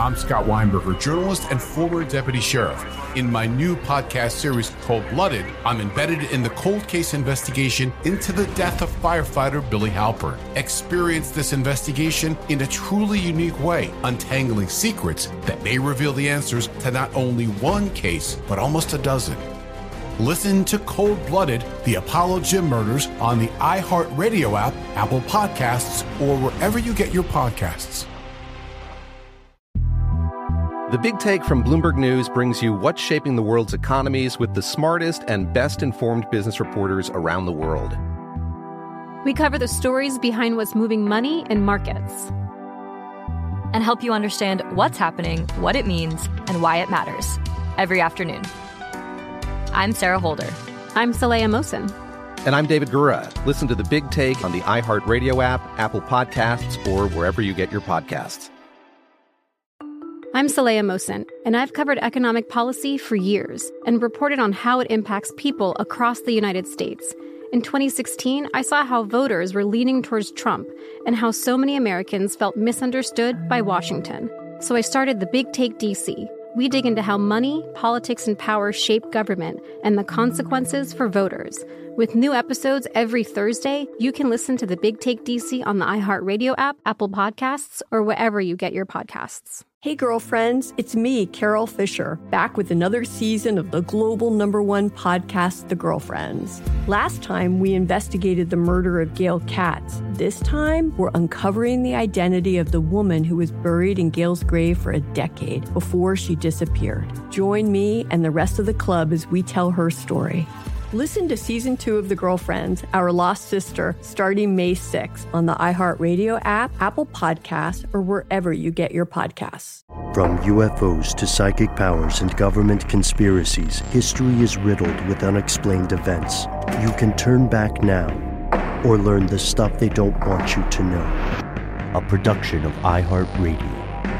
I'm Scott Weinberger, journalist and former deputy sheriff. In my new podcast series, Cold-Blooded, I'm embedded in the cold case investigation into the death of firefighter Billy Halpern. Experience this investigation in a truly unique way, untangling secrets that may reveal the answers to not only one case, but almost a dozen. Listen to Cold-Blooded, the Apollo Gym Murders on the iHeartRadio app, Apple Podcasts, or wherever you get your podcasts. The Big Take from Bloomberg News brings you what's shaping the world's economies with the smartest and best-informed business reporters around the world. We cover the stories behind what's moving money and markets, and help you understand what's happening, what it means, and why it matters every afternoon. I'm Sarah Holder. I'm Saleha Mohsin. And I'm David Gura. Listen to The Big Take on the iHeartRadio app, Apple Podcasts, or wherever you get your podcasts. I'm Saleha Mohsin, and I've covered economic policy for years and reported on how it impacts people across the United States. In 2016, I saw how voters were leaning towards Trump and how so many Americans felt misunderstood by Washington. So I started The Big Take DC. We dig into how money, politics, and power shape government and the consequences for voters. With new episodes every Thursday, you can listen to The Big Take DC on the iHeartRadio app, Apple Podcasts, or wherever you get your podcasts. Hey, girlfriends, it's me, Carol Fisher, back with another season of the global #1 podcast, The Girlfriends. Last time, we investigated the murder of Gail Katz. This time, we're uncovering the identity of the woman who was buried in Gail's grave for a decade before she disappeared. Join me and the rest of the club as we tell her story. Listen to Season 2 of The Girlfriends, Our Lost Sister, starting May 6th on the iHeartRadio app, Apple Podcasts, or wherever you get your podcasts. From UFOs to psychic powers and government conspiracies, history is riddled with unexplained events. You can turn back now or learn the stuff they don't want you to know. A production of iHeartRadio.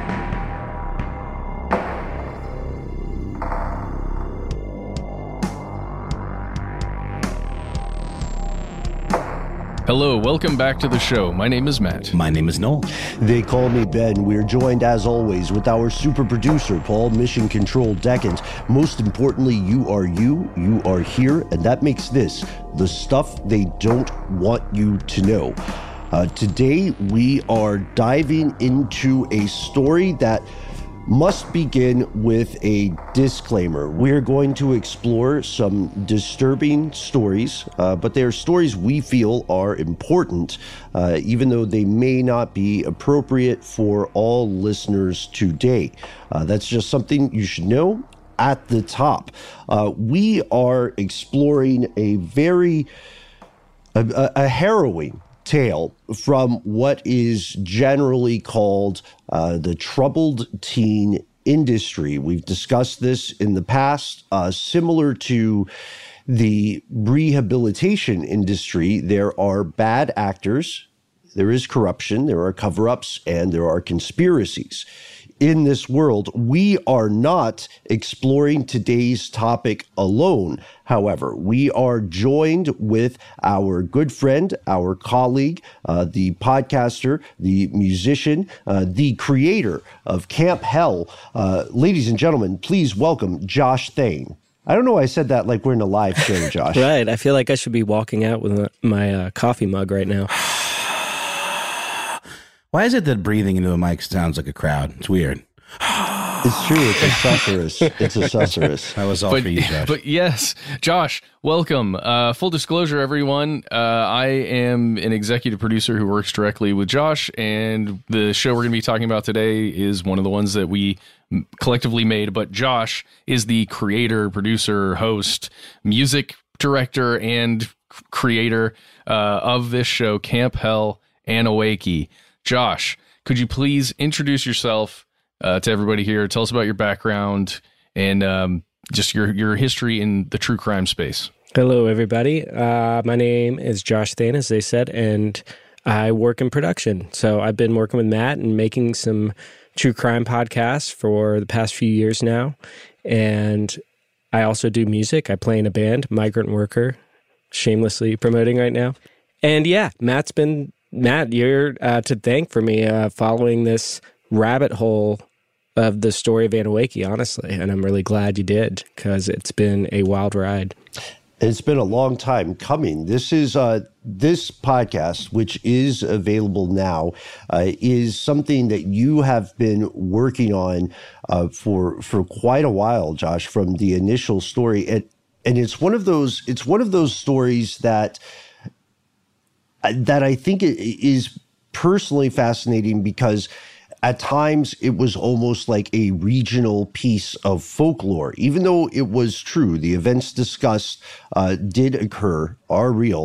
Hello, welcome back to the show. My name is Matt. My name is Noel. They call me Ben. We're joined, as always, with our super producer, Paul Mission Control Deckens. Most importantly, you are here, and that makes this the stuff they don't want you to know. Today, we are diving into a story that must begin with a disclaimer. We're going to explore some disturbing stories, but they are stories we feel are important, even though they may not be appropriate for all listeners today. That's just something you should know at the top. We are exploring a very harrowing tale from what is generally called the troubled teen industry. We've discussed this in the past. Similar to the rehabilitation industry, there are bad actors, there is corruption, there are cover-ups, and there are conspiracies. In this world, we are not exploring today's topic alone. However, we are joined with our good friend, our colleague, the podcaster, the musician, the creator of Camp Hell. Ladies and gentlemen, please welcome Josh Thane. I don't know why I said that like we're in a live show, Josh. Right. I feel like I should be walking out with my coffee mug right now. Why is it that breathing into a mic sounds like a crowd? It's weird. It's true. It's a susurrus. It's a susurrus. That was all for you, Josh. But yes, Josh, welcome. Full disclosure, everyone. I am an executive producer who works directly with Josh, and the show we're going to be talking about today is one of the ones that we collectively made. But Josh is the creator, producer, host, music director, and creator of this show, Camp Hell Anawake. Josh, could you please introduce yourself to everybody here? Tell us about your background and just your history in the true crime space. Hello, everybody. My name is Josh Thane, as they said, and I work in production. So I've been working with Matt and making some true crime podcasts for the past few years now. And I also do music. I play in a band, Migrant Worker, shamelessly promoting right now. And yeah, Matt, you're to thank for me following this rabbit hole of the story of Anneewakee, honestly. And I'm really glad you did, because it's been a wild ride. It's been a long time coming. This is this podcast, which is available now, is something that you have been working on for quite a while, Josh. From the initial story, and it's one of those stories that I think is personally fascinating, because at times it was almost like a regional piece of folklore, even though it was true. The events discussed did occur, are real.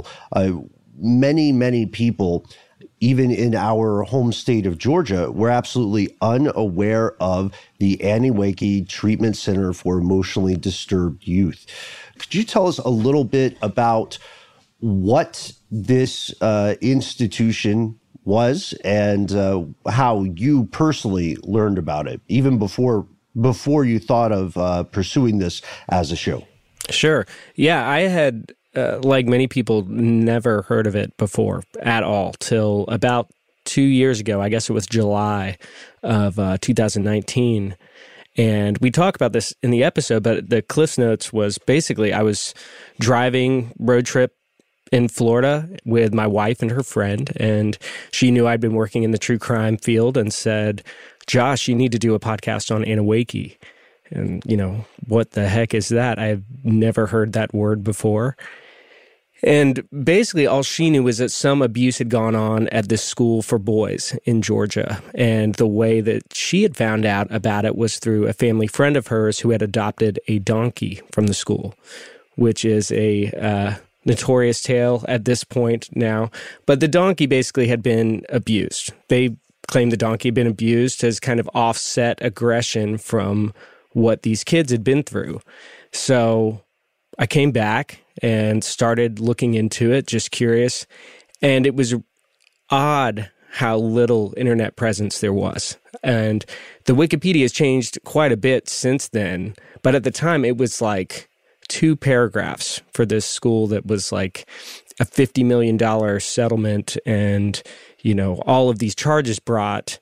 Many people, even in our home state of Georgia, were absolutely unaware of the Anneewakee Treatment Center for Emotionally Disturbed Youth. Could you tell us a little bit about what this institution was, and how you personally learned about it, even before you thought of pursuing this as a show? Sure. Yeah, I had, like many people, never heard of it before at all till about 2 years ago. I guess it was July of 2019. And we talk about this in the episode, but the Cliff's Notes was basically I was driving road trip in Florida with my wife and her friend, and she knew I'd been working in the true crime field and said, "Josh, you need to do a podcast on Anneewakee." And, what the heck is that? I've never heard that word before. And basically all she knew was that some abuse had gone on at this school for boys in Georgia. And the way that she had found out about it was through a family friend of hers who had adopted a donkey from the school, which is a notorious tale at this point now. But the donkey basically had been abused. They claimed the donkey had been abused as kind of offset aggression from what these kids had been through. So I came back and started looking into it, just curious. And it was odd how little internet presence there was. And the Wikipedia has changed quite a bit since then. But at the time, it was like 2 paragraphs for this school that was like a $50 million settlement and, all of these charges brought,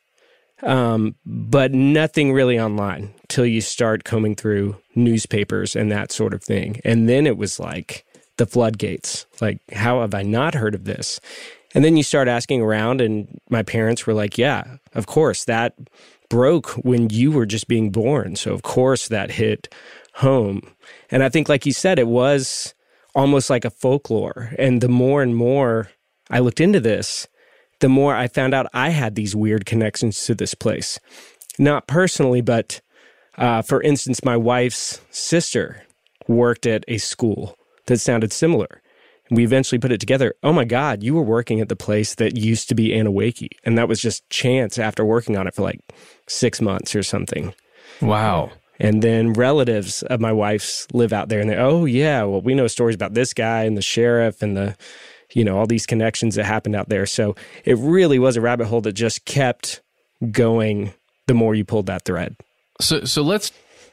but nothing really online till you start combing through newspapers and that sort of thing. And then it was like the floodgates. Like, how have I not heard of this? And then you start asking around, and my parents were like, yeah, of course, that broke when you were just being born. So of course that hit home. And I think, like you said, it was almost like a folklore. And the more and more I looked into this, the more I found out I had these weird connections to this place. Not personally, but for instance, my wife's sister worked at a school that sounded similar. And we eventually put it together. Oh my God, you were working at the place that used to be Anneewakee. And that was just chance after working on it for like 6 months or something. Wow. And then relatives of my wife's live out there, and they, oh yeah, well, we know stories about this guy and the sheriff and the, all these connections that happened out there. So it really was a rabbit hole that just kept going the more you pulled that thread. So let's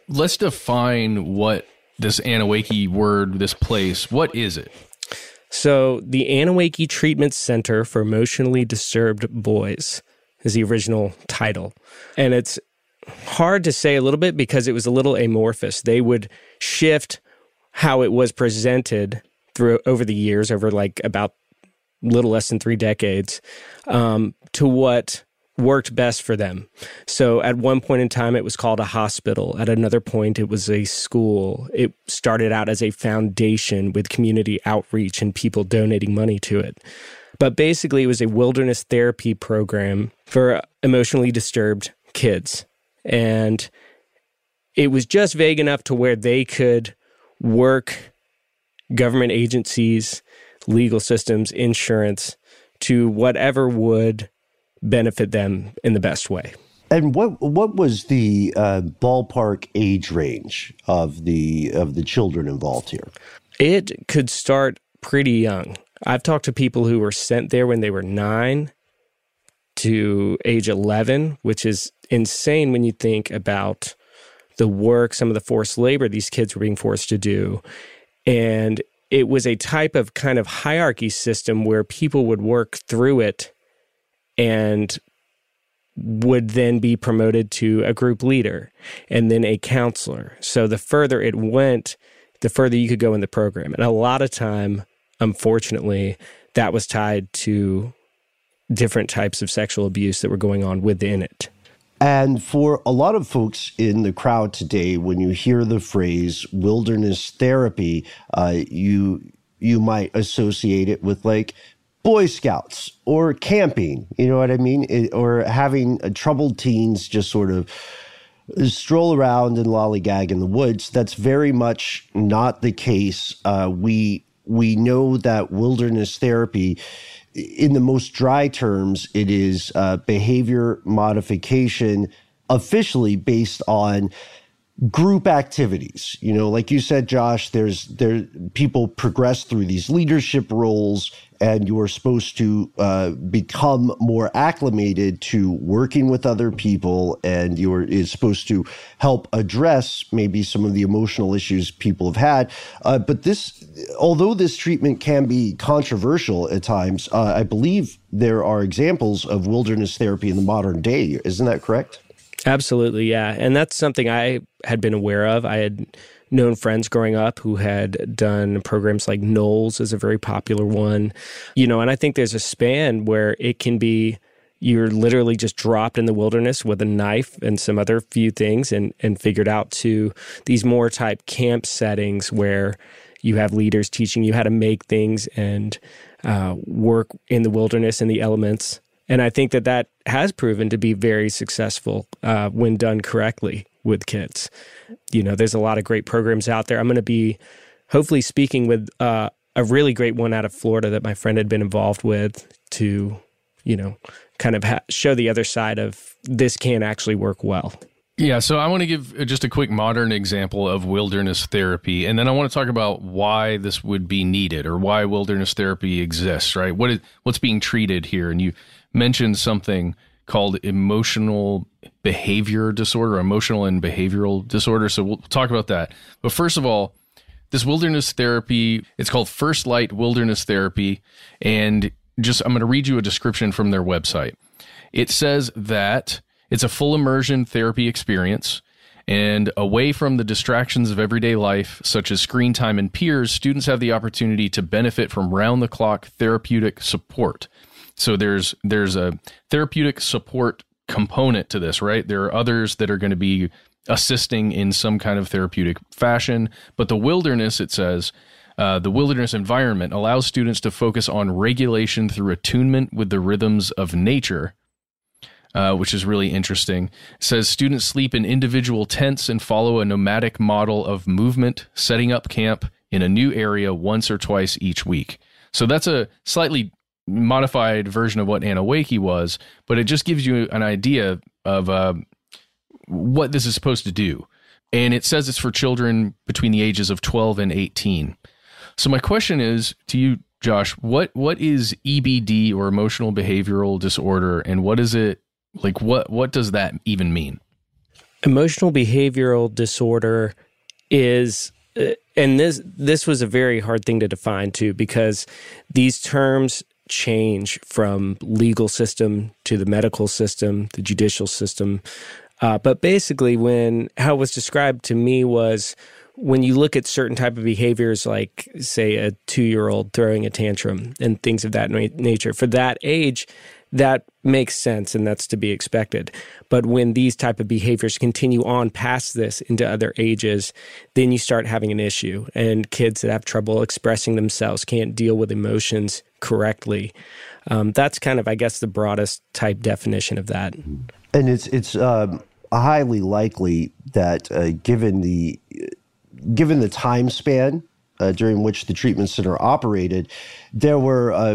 define what this Anneewakee word, this place, what is it? So the Anneewakee Treatment Center for Emotionally Disturbed Boys is the original title. And it's hard to say a little bit because it was a little amorphous. They would shift how it was presented through over the years, over like about little less than 3 decades, to what worked best for them. So at one point in time, it was called a hospital. At another point, it was a school. It started out as a foundation with community outreach and people donating money to it. But basically, it was a wilderness therapy program for emotionally disturbed kids. And it was just vague enough to where they could work government agencies, legal systems, insurance, to whatever would benefit them in the best way. And what was the ballpark age range of the children involved here? It could start pretty young. I've talked to people who were sent there when they were 9 to age 11, which is insane when you think about the work, some of the forced labor these kids were being forced to do. And it was a type of kind of hierarchy system where people would work through it and would then be promoted to a group leader and then a counselor. So the further it went, the further you could go in the program. And a lot of time, unfortunately, that was tied to different types of sexual abuse that were going on within it. And for a lot of folks in the crowd today, when you hear the phrase wilderness therapy, you might associate it with like Boy Scouts or camping, you know what I mean? Or having troubled teens just sort of stroll around and lollygag in the woods. That's very much not the case. We know that wilderness therapy, in the most dry terms, it is behavior modification officially based on group activities. You know, like you said, Josh, there people progress through these leadership roles, and you are supposed to become more acclimated to working with other people, and is supposed to help address maybe some of the emotional issues people have had. But although this treatment can be controversial at times, I believe there are examples of wilderness therapy in the modern day. Isn't that correct? Absolutely, yeah. And that's something I had been aware of. I had known friends growing up who had done programs like Knowles is a very popular one. You know, and I think there's a span where it can be you're literally just dropped in the wilderness with a knife and some other few things and figured out to these more type camp settings where you have leaders teaching you how to make things and work in the wilderness and the elements. And I think that has proven to be very successful when done correctly with kids. You know, there's a lot of great programs out there. I'm going to be hopefully speaking with a really great one out of Florida that my friend had been involved with to, you know, kind of show the other side of this can actually work well. Yeah, so I want to give just a quick modern example of wilderness therapy, and then I want to talk about why this would be needed or why wilderness therapy exists, right? What's being treated here? And you mentioned something called emotional behavior disorder, emotional and behavioral disorder, so we'll talk about that. But first of all, this wilderness therapy, it's called First Light Wilderness Therapy, and I'm going to read you a description from their website. It says that it's a full immersion therapy experience, and away from the distractions of everyday life, such as screen time and peers, students have the opportunity to benefit from round-the-clock therapeutic support. So there's a therapeutic support component to this, right? There are others that are going to be assisting in some kind of therapeutic fashion, but the wilderness, it says, the wilderness environment allows students to focus on regulation through attunement with the rhythms of nature, which is really interesting. It says students sleep in individual tents and follow a nomadic model of movement, setting up camp in a new area once or twice each week. So that's a slightly modified version of what Anawake was, but it just gives you an idea of what this is supposed to do. And it says it's for children between the ages of 12 and 18. So my question is to you, Josh, what is EBD or emotional behavioral disorder, and what is it like? What does that even mean? Emotional behavioral disorder is, and this was a very hard thing to define too, because these terms change from legal system to the medical system, the judicial system. But basically, how it was described to me was when you look at certain type of behaviors, like say a 2-year-old throwing a tantrum and things of that nature, for that age, that makes sense and that's to be expected. But when these type of behaviors continue on past this into other ages, then you start having an issue. And kids that have trouble expressing themselves can't deal with emotions correctly. That's kind of, I guess, the broadest type definition of that. And it's highly likely that given the time span during which the treatment center operated, there were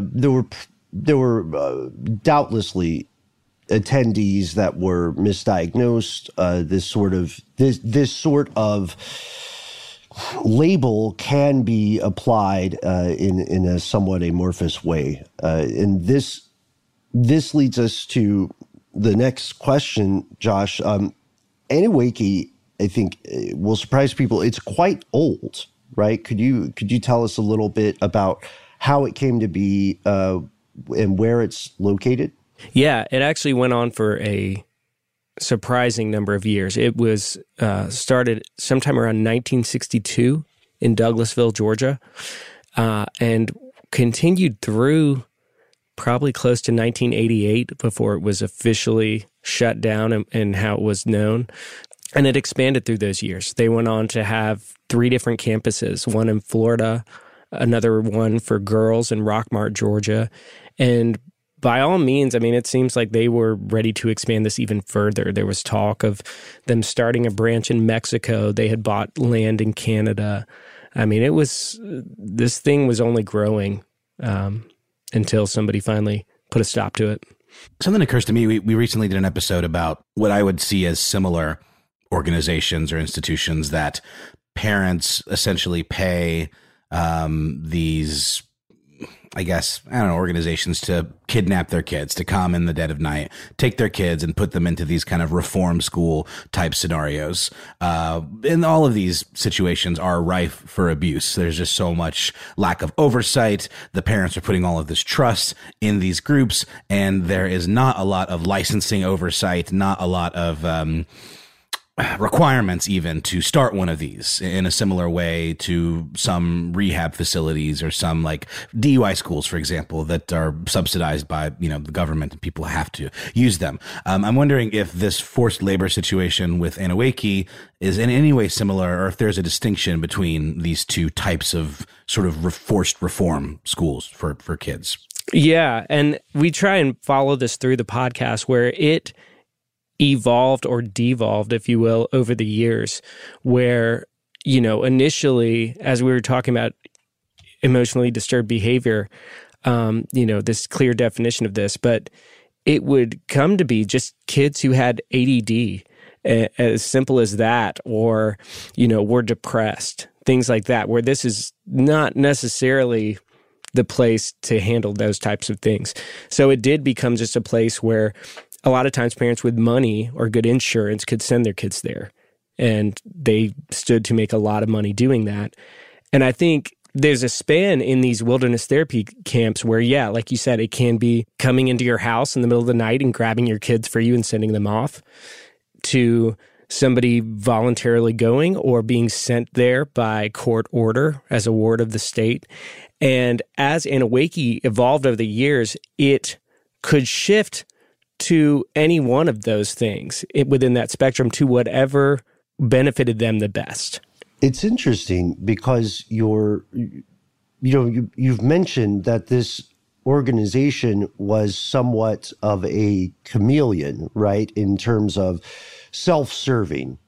doubtlessly attendees that were misdiagnosed. This sort of label can be applied in a somewhat amorphous way, and this leads us to the next question, Josh. Anawake, I think, will surprise people. It's quite old, right? Could you tell us a little bit about how it came to be and where it's located? Yeah, it actually went on for a surprising number of years. It was started sometime around 1962 in Douglasville, Georgia, and continued through probably close to 1988 before it was officially shut down and how it was known. And it expanded through those years. They went on to have 3 different campuses, one in Florida, another one for girls in Rockmart, Georgia. And by all means, I mean, it seems like they were ready to expand this even further. There was talk of them starting a branch in Mexico. They had bought land in Canada. I mean, this thing was only growing until somebody finally put a stop to it. Something occurs to me. We recently did an episode about what I would see as similar organizations or institutions that parents essentially pay these, I guess, organizations to kidnap their kids, to come in the dead of night, take their kids and put them into these kind of reform school type scenarios. And all of these situations are rife for abuse. There's just so much lack of oversight. The parents are putting all of this trust in these groups, and there is not a lot of licensing oversight, not a lot of requirements even to start one of these, in a similar way to some rehab facilities or some like DUI schools, for example, that are subsidized by, the government, and people have to use them. I'm wondering if this forced labor situation with Anneewakee is in any way similar, or if there's a distinction between these two types of sort of forced reform schools for kids. Yeah, and we try and follow this through the podcast, where it evolved or devolved, if you will, over the years, where, initially, as we were talking about emotionally disturbed behavior, this clear definition of this, but it would come to be just kids who had ADD, as simple as that, or, were depressed, things like that, where this is not necessarily the place to handle those types of things. So it did become just a place where a lot of times parents with money or good insurance could send their kids there, and they stood to make a lot of money doing that. And I think there's a span in these wilderness therapy camps where, yeah, like you said, it can be coming into your house in the middle of the night and grabbing your kids for you and sending them off, to somebody voluntarily going or being sent there by court order as a ward of the state. And as Anneewakee evolved over the years, it could shift to any one of those things within that spectrum, to whatever benefited them the best. It's interesting because you've mentioned that this organization was somewhat of a chameleon, right? In terms of self-serving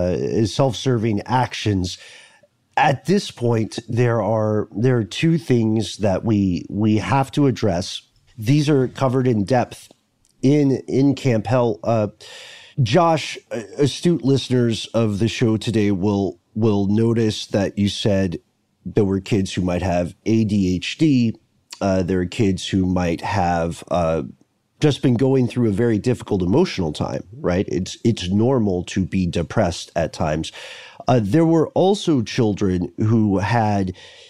actions. At this point, there are 2 things that we have to address. These are covered in depth in Camp Hell. Josh, astute listeners of the show today will notice that you said there were kids who might have ADHD. There are kids who might have just been going through a very difficult emotional time, right? It's normal to be depressed at times. There were also children who had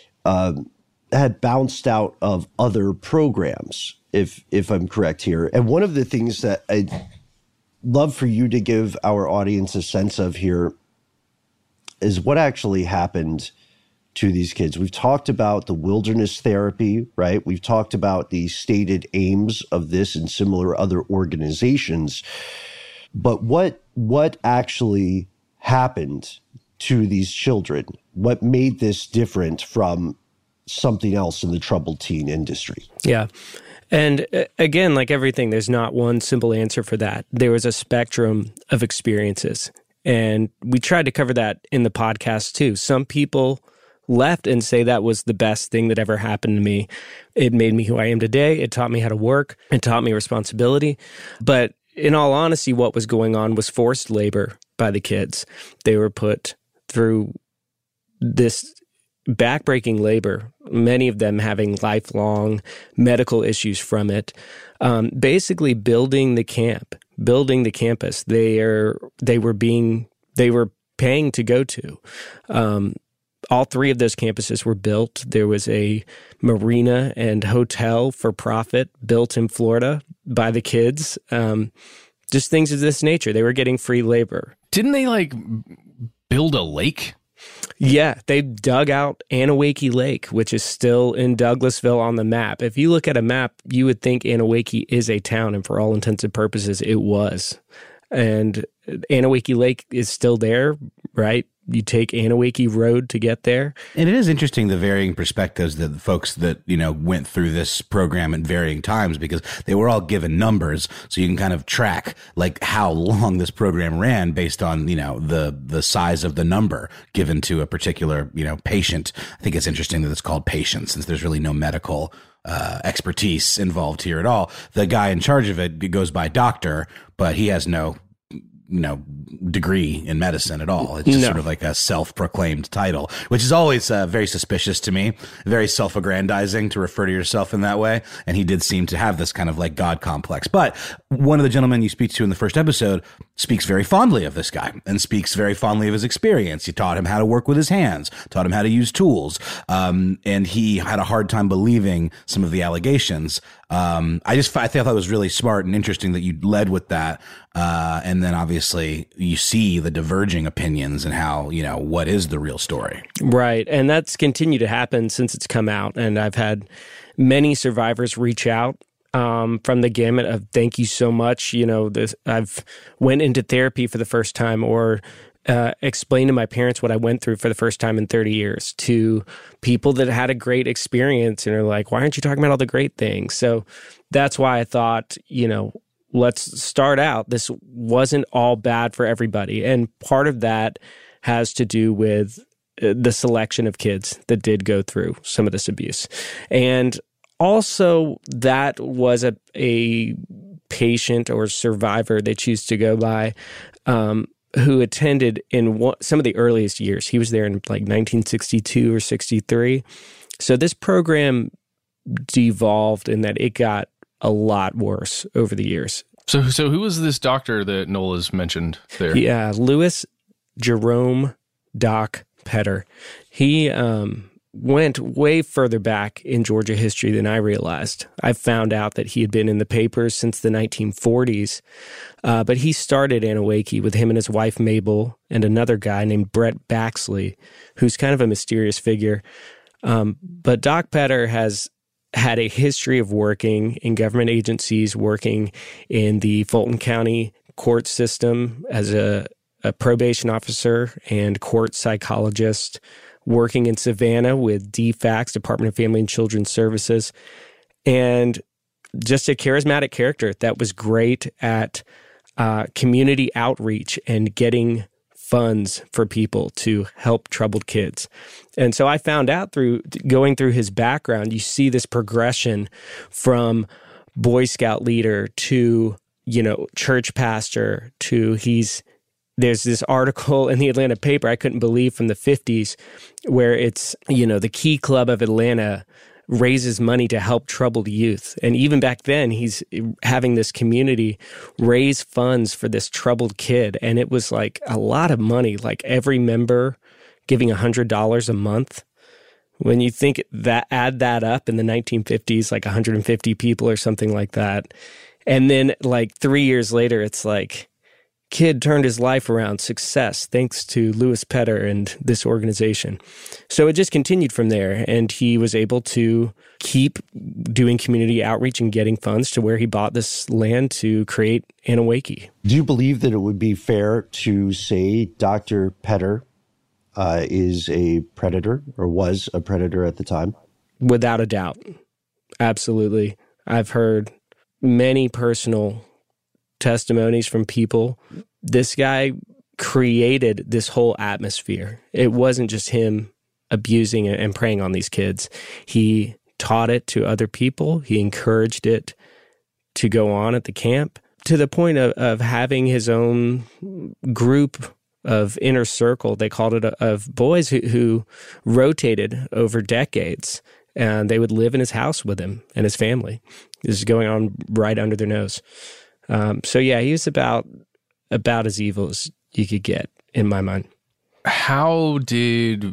bounced out of other programs, if I'm correct here. And one of the things that I'd love for you to give our audience a sense of here is what actually happened to these kids. We've talked about the wilderness therapy, right? We've talked about the stated aims of this and similar other organizations. But what actually happened to these children? What made this different from something else in the troubled teen industry? Yeah. And again, like everything, there's not one simple answer for that. There was a spectrum of experiences. And we tried to cover that in the podcast too. Some people left and say that was the best thing that ever happened to me. It made me who I am today. It taught me how to work. It taught me responsibility. But in all honesty, what was going on was forced labor by the kids. They were put through this backbreaking labor, many of them having lifelong medical issues from it, basically building the camp, building the campus they were paying to go to. All three of those campuses were built. There was a marina and hotel for profit built in Florida by the kids. Just things of this nature. They were getting free labor. Didn't they build a lake? Yeah, they dug out Anawake Lake, which is still in Douglasville on the map. If you look at a map, you would think Anawake is a town, and for all intents and purposes, it was. And Anawake Lake is still there, right? You take Anawake Road to get there. And it is interesting, the varying perspectives that the folks that, went through this program at varying times, because they were all given numbers. So you can kind of track how long this program ran based on, the size of the number given to a particular, patient. I think it's interesting that it's called patient, since there's really no medical expertise involved here at all. The guy in charge of it goes by doctor, but he has no degree in medicine at all. It's just sort of like a self-proclaimed title, which is always very suspicious to me, very self-aggrandizing to refer to yourself in that way. And he did seem to have this kind of God complex. But one of the gentlemen you speak to in the first episode speaks very fondly of this guy and speaks very fondly of his experience. He taught him how to work with his hands, taught him how to use tools. And he had a hard time believing some of the allegations. I thought it was really smart and interesting that you led with that. And then obviously you see the diverging opinions and how, what is the real story. Right. And that's continued to happen since it's come out. And I've had many survivors reach out from the gamut of thank you so much. I've went into therapy for the first time, or explain to my parents what I went through for the first time in 30 years, to people that had a great experience and are like, why aren't you talking about all the great things? So that's why I thought, let's start out. This wasn't all bad for everybody. And part of that has to do with the selection of kids that did go through some of this abuse. And also that was a patient or survivor, they choose to go by, who attended in some of the earliest years. He was there in 1962 or 63. So this program devolved in that it got a lot worse over the years. So who was this doctor that Noel has mentioned there? Yeah, Louis Jerome Doc Petter. He went way further back in Georgia history than I realized. I found out that he had been in the papers since the 1940s, but he started Anawake with him and his wife Mabel and another guy named Brett Baxley, who's kind of a mysterious figure. But Doc Petter has had a history of working in government agencies, working in the Fulton County court system as a probation officer and court psychologist, working in Savannah with DFACS, Department of Family and Children's Services, and just a charismatic character that was great at community outreach and getting funds for people to help troubled kids. And so I found out through going through his background, you see this progression from Boy Scout leader to, church pastor to there's this article in the Atlanta paper I couldn't believe from the 50s where it's, the Key Club of Atlanta raises money to help troubled youth. And even back then, he's having this community raise funds for this troubled kid. And it was a lot of money, every member giving $100 a month. When you think that, add that up in the 1950s, 150 people or something like that. And then 3 years later, it's kid turned his life around, success, thanks to Louis Petter and this organization. So it just continued from there, and he was able to keep doing community outreach and getting funds to where he bought this land to create Anawake. Do you believe that it would be fair to say Dr. Petter is a predator or was a predator at the time? Without a doubt. Absolutely. I've heard many personal testimonies from people. This guy created this whole atmosphere. It wasn't just him abusing and preying on these kids. He taught it to other people. He encouraged it to go on at the camp to the point of having his own group of inner circle. They called it of boys who rotated over decades, and they would live in his house with him and his family. This is going on right under their nose. So yeah, he was about as evil as you could get, in my mind. How did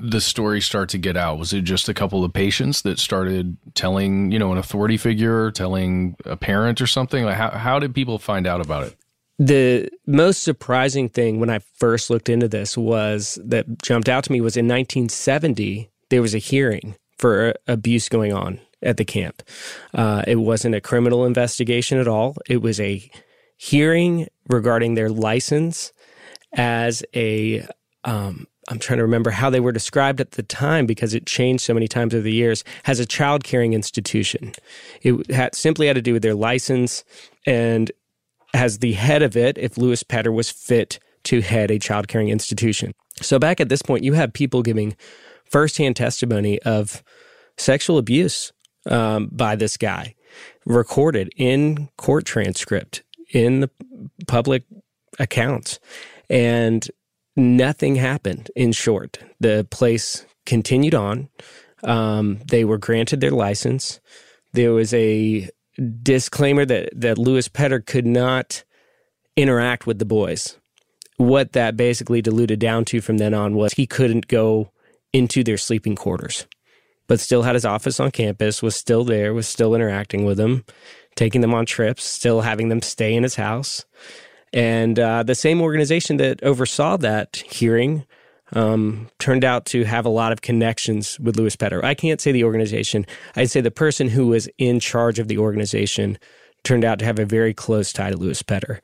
the story start to get out? Was it just a couple of patients that started telling, an authority figure, telling a parent or something? Like how did people find out about it? The most surprising thing when I first looked into this that jumped out to me was in 1970, there was a hearing for abuse going on at the camp. It wasn't a criminal investigation at all. It was a hearing regarding their license as a, I'm trying to remember how they were described at the time because it changed so many times over the years, as a child caring institution. It simply had to do with their license, and as the head of it, if Louis Petter was fit to head a child caring institution. So back at this point, you have people giving firsthand testimony of sexual abuse by this guy, recorded in court transcript, in the public accounts, and nothing happened. In short, the place continued on. They were granted their license. There was a disclaimer that Louis Petter could not interact with the boys. What that basically diluted down to from then on was he couldn't go into their sleeping quarters, but still had his office on campus, was still there, was still interacting with them, taking them on trips, still having them stay in his house. And the same organization that oversaw that hearing turned out to have a lot of connections with Louis Petter. I can't say the organization. I'd say the person who was in charge of the organization turned out to have a very close tie to Louis Petter,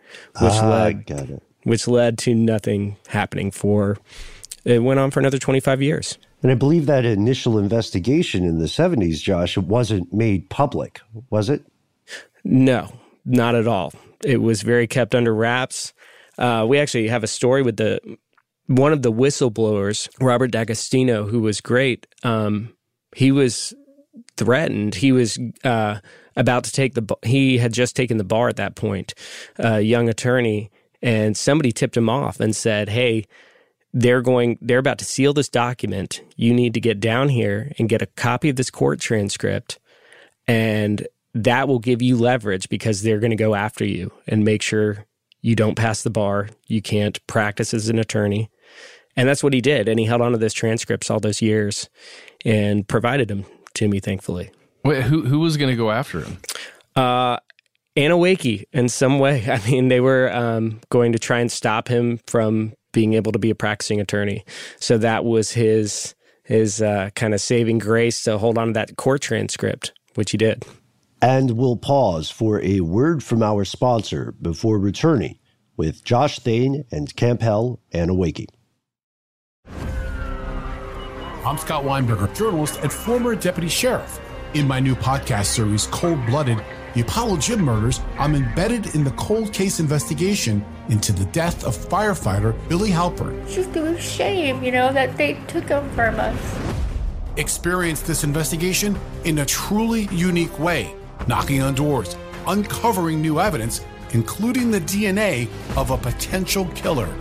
which led to nothing happening it went on for another 25 years. And I believe that initial investigation in the 70s, Josh, it wasn't made public, was it? No, not at all. It was very kept under wraps. We actually have a story with one of the whistleblowers, Robert D'Agostino, who was great. He was threatened. He was about to he had just taken the bar at that point, a young attorney, and somebody tipped him off and said, hey, they're about to seal this document. You need to get down here and get a copy of this court transcript, and that will give you leverage because they're going to go after you and make sure you don't pass the bar. You can't practice as an attorney. And that's what he did. And he held on to those transcripts all those years and provided them to me, thankfully. Wait, who was going to go after him? Anawake in some way. I mean, they were going to try and stop him from being able to be a practicing attorney. So that was his kind of saving grace to hold on to that court transcript, which he did. And we'll pause for a word from our sponsor before returning with Josh Thane and Campbell Anawake. I'm Scott Weinberger, journalist and former deputy sheriff. In my new podcast series, Cold Blooded, The Apollo Gym Murders, I'm embedded in the cold case investigation into the death of firefighter Billy Halpern. It's just a shame, that they took him from us. Experience this investigation in a truly unique way, knocking on doors, uncovering new evidence, including the DNA of a potential killer.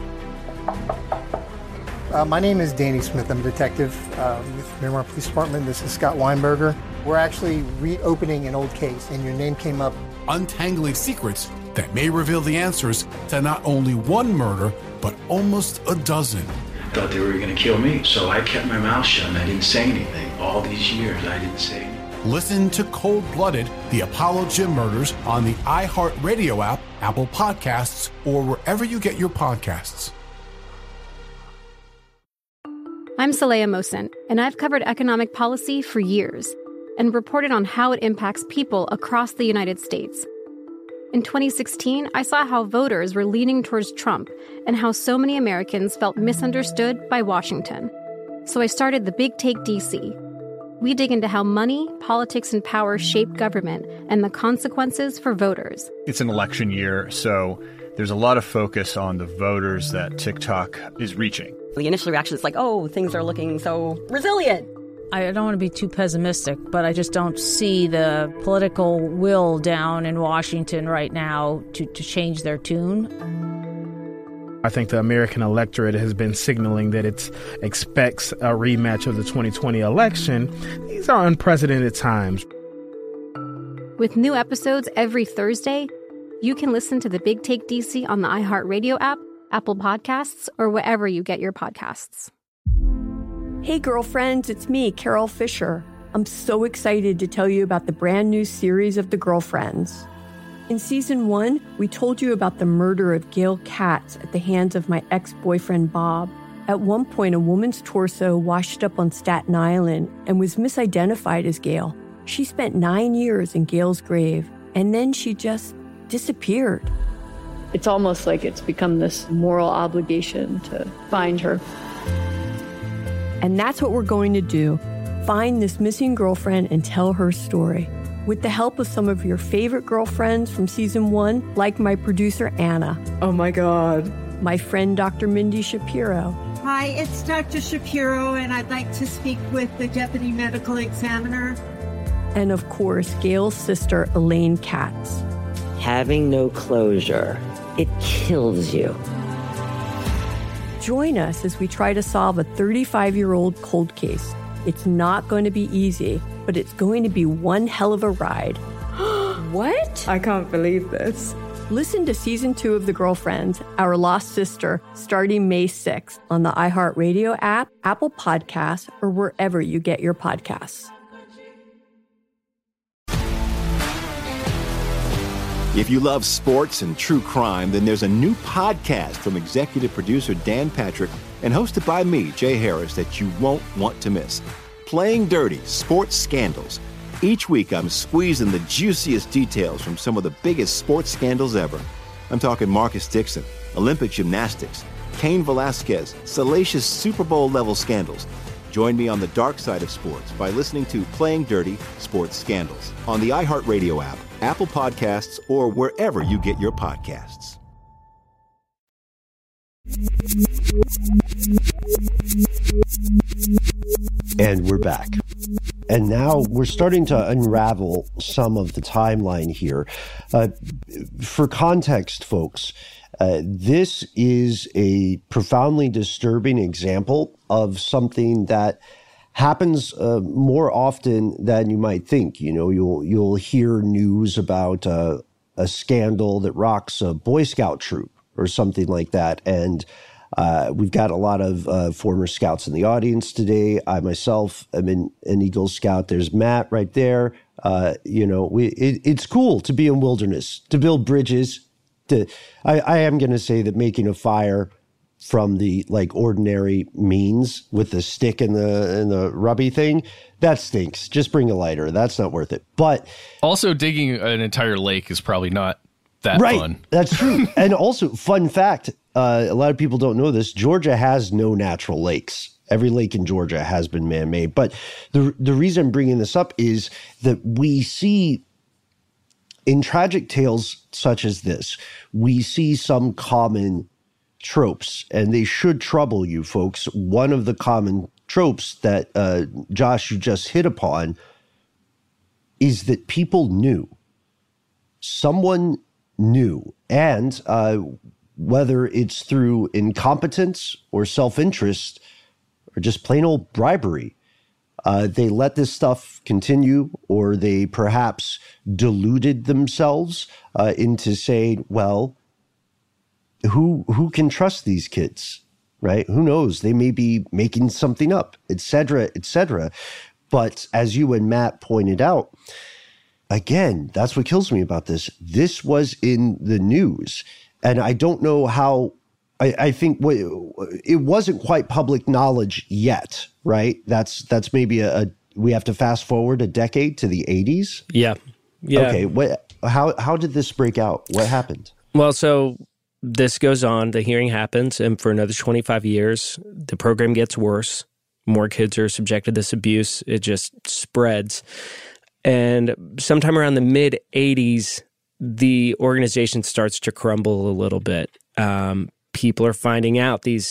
My name is Danny Smith. I'm a detective with Miramar Police Department. This is Scott Weinberger. We're actually reopening an old case, and your name came up. Untangling secrets that may reveal the answers to not only one murder, but almost a dozen. I thought they were going to kill me, so I kept my mouth shut and I didn't say anything. All these years, I didn't say anything. Listen to Cold Blooded, The Apollo Gym Murders on the iHeartRadio app, Apple Podcasts, or wherever you get your podcasts. I'm Saleha Mohsin, and I've covered economic policy for years and reported on how it impacts people across the United States. In 2016, I saw how voters were leaning towards Trump and how so many Americans felt misunderstood by Washington. So I started The Big Take DC. We dig into how money, politics, and power shape government and the consequences for voters. It's an election year, so there's a lot of focus on the voters that TikTok is reaching. The initial reaction is like, oh, things are looking so resilient. I don't want to be too pessimistic, but I just don't see the political will down in Washington right now to change their tune. I think the American electorate has been signaling that it expects a rematch of the 2020 election. These are unprecedented times. With new episodes every Thursday, you can listen to The Big Take DC on the iHeartRadio app, Apple Podcasts, or wherever you get your podcasts. Hey girlfriends, it's me, Carol Fisher. I'm so excited to tell you about the brand new series of The Girlfriends. In season 1, we told you about the murder of Gail Katz at the hands of my ex-boyfriend Bob. At one point, a woman's torso washed up on Staten Island and was misidentified as Gail. She spent 9 years in Gail's grave, and then she just disappeared. It's almost like it's become this moral obligation to find her. And that's what we're going to do. Find this missing girlfriend and tell her story. With the help of some of your favorite girlfriends from season 1, like my producer, Anna. Oh my God. My friend, Dr. Mindy Shapiro. Hi, it's Dr. Shapiro, and I'd like to speak with the deputy medical examiner. And of course, Gail's sister, Elaine Katz. Having no closure, it kills you. Join us as we try to solve a 35-year-old cold case. It's not going to be easy, but it's going to be one hell of a ride. What? I can't believe this. Listen to season 2 of The Girlfriends, Our Lost Sister, starting May 6th on the iHeartRadio app, Apple Podcasts, or wherever you get your podcasts. If you love sports and true crime, then there's a new podcast from executive producer Dan Patrick and hosted by me, Jay Harris, that you won't want to miss. Playing Dirty: Sports Scandals. Each week, I'm squeezing the juiciest details from some of the biggest sports scandals ever. I'm talking Marcus Dixon, Olympic gymnastics, Cain Velasquez, salacious Super Bowl-level scandals. Join me on the dark side of sports by listening to Playing Dirty: Sports Scandals on the iHeartRadio app, Apple Podcasts, or wherever you get your podcasts. And we're back. And now we're starting to unravel some of the timeline here. For context, folks, this is a profoundly disturbing example of something that happens more often than you might think. You know, you'll hear news about a scandal that rocks a Boy Scout troop or something like that. And we've got a lot of former Scouts in the audience today. I myself am an Eagle Scout. There's Matt right there. It's cool to be in wilderness, to build bridges. I am going to say that making a fire from the ordinary means with the stick and the rubby thing, that stinks. Just bring a lighter. That's not worth it. But also digging an entire lake is probably not that fun. That's true. And also, fun fact, a lot of people don't know this, Georgia has no natural lakes. Every lake in Georgia has been man-made. But the reason I'm bringing this up is that we see in tragic tales such as this, we see some common tropes, and they should trouble you, folks. One of the common tropes that, Josh, you just hit upon is that people knew. Someone knew. And whether it's through incompetence or self-interest or just plain old bribery, they let this stuff continue, or they perhaps deluded themselves into saying, well, who can trust these kids, right? Who knows? They may be making something up, et cetera, et cetera. But as you and Matt pointed out, again, that's what kills me about this. This was in the news. And I don't know how, I think it wasn't quite public knowledge yet, right? That's maybe we have to fast forward a decade to the 80s? Yeah. Okay, how did this break out? What happened? Well, so this goes on, the hearing happens, and for another 25 years, the program gets worse. More kids are subjected to this abuse. It just spreads. And sometime around the mid-'80s, the organization starts to crumble a little bit. People are finding out these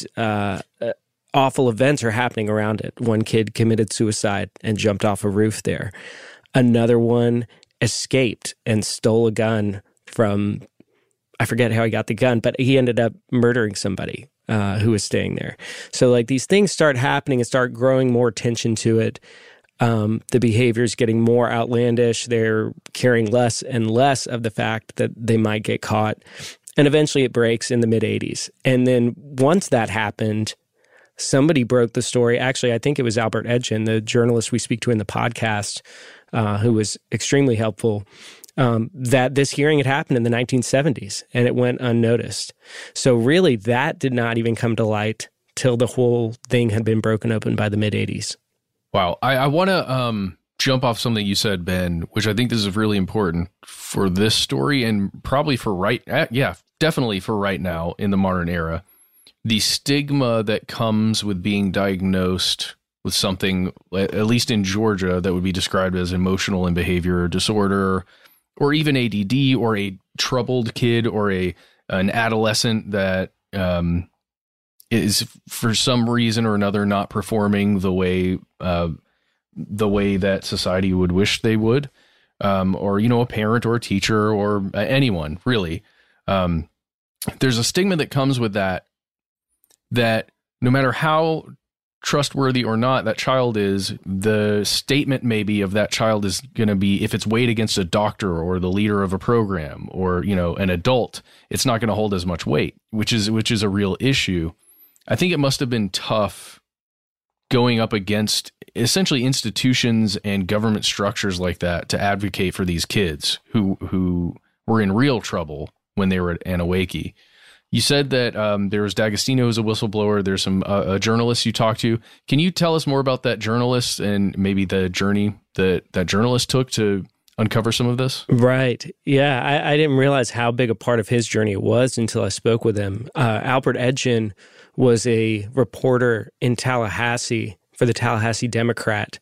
awful events are happening around it. One kid committed suicide and jumped off a roof there. Another one escaped and stole a gun from, I forget how he got the gun, but he ended up murdering somebody who was staying there. So these things start happening and start growing more attention to it. The behavior is getting more outlandish. They're caring less and less of the fact that they might get caught. And eventually it breaks in the mid-'80s. And then once that happened, somebody broke the story. Actually, I think it was Albert Edgen, the journalist we speak to in the podcast, who was extremely helpful, that this hearing had happened in the 1970s and it went unnoticed. So really, that did not even come to light till the whole thing had been broken open by the mid-'80s. Wow. I want to jump off something you said, Ben, which I think this is really important for this story and probably for definitely for right now in the modern era. The stigma that comes with being diagnosed with something, at least in Georgia, that would be described as emotional and behavior disorder, or even ADD, or a troubled kid, or an adolescent that is for some reason or another not performing the way that society would wish they would, or a parent or a teacher or anyone really. There's a stigma that comes with that no matter how trustworthy or not that child is, the statement maybe of that child is going to be, if it's weighed against a doctor or the leader of a program or, an adult, it's not going to hold as much weight, which is a real issue. I think it must have been tough going up against essentially institutions and government structures like that to advocate for these kids who were in real trouble when they were at Anneewakee. You said that there was D'Agostino who's a whistleblower. There's some a journalist you talked to. Can you tell us more about that journalist and maybe the journey that journalist took to uncover some of this? Right. Yeah, I didn't realize how big a part of his journey it was until I spoke with him. Albert Edgen was a reporter in Tallahassee for the Tallahassee Democrat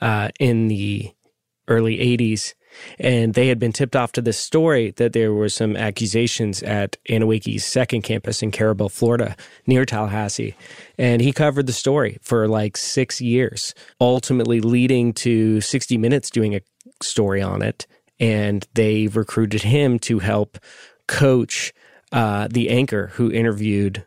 in the early 80s. And they had been tipped off to this story that there were some accusations at Anneewakee's second campus in Carabel, Florida, near Tallahassee. And he covered the story for like 6 years, ultimately leading to 60 Minutes doing a story on it. And they recruited him to help coach the anchor who interviewed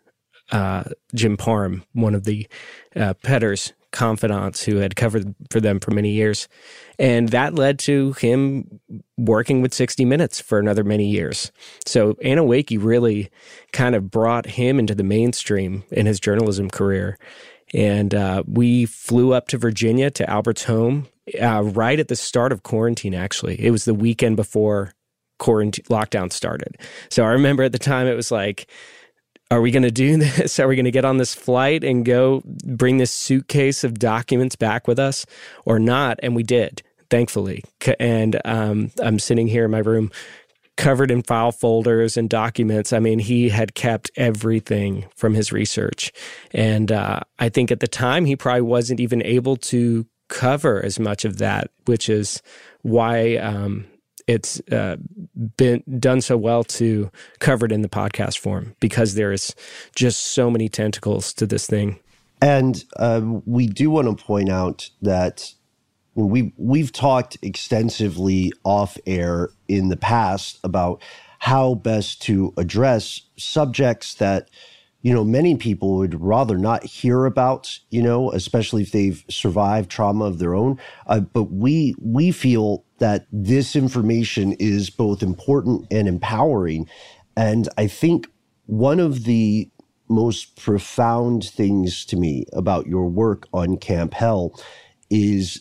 Jim Parham, one of the Petter's confidants who had covered for them for many years. And that led to him working with 60 Minutes for another many years. So Anneewakee really kind of brought him into the mainstream in his journalism career. And we flew up to Virginia to Albert's home right at the start of quarantine, actually. It was the weekend before lockdown started. So I remember at the time it was like, are we going to do this? Are we going to get on this flight and go bring this suitcase of documents back with us or not? And we did, thankfully. And I'm sitting here in my room covered in file folders and documents. I mean, he had kept everything from his research. And I think at the time he probably wasn't even able to cover as much of that, which is why it's been done so well to cover it in the podcast form, because there is just so many tentacles to this thing. And we do want to point out that we've talked extensively off air in the past about how best to address subjects that, many people would rather not hear about, especially if they've survived trauma of their own. But we feel that this information is both important and empowering. And I think one of the most profound things to me about your work on Camp Hell is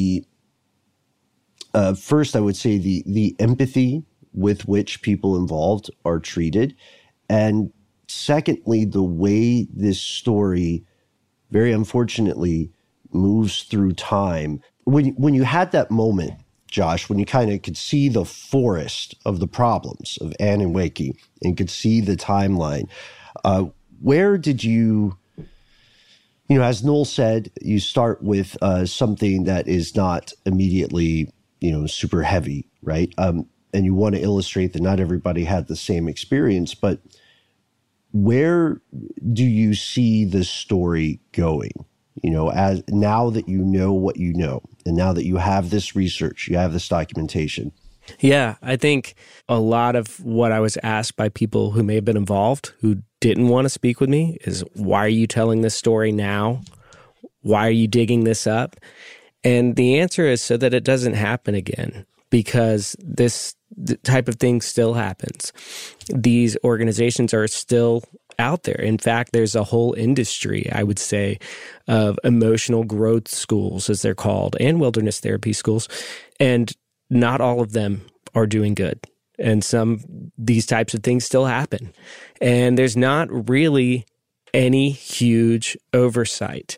first, I would say the empathy with which people involved are treated. And secondly, the way this story, very unfortunately, moves through time. When you had that moment, Josh, when you kind of could see the forest of the problems of Anneewakee and could see the timeline, where did you, as Noel said, you start with something that is not immediately, super heavy, right? And you want to illustrate that not everybody had the same experience, but where do you see the story going? As now that you know what you know, and now that you have this research, you have this documentation. Yeah, I think a lot of what I was asked by people who may have been involved who didn't want to speak with me is, why are you telling this story now? Why are you digging this up? And the answer is so that it doesn't happen again, because this type of thing still happens. These organizations are still out there. In fact, there's a whole industry, I would say, of emotional growth schools, as they're called, and wilderness therapy schools. And not all of them are doing good. And these types of things still happen. And there's not really any huge oversight.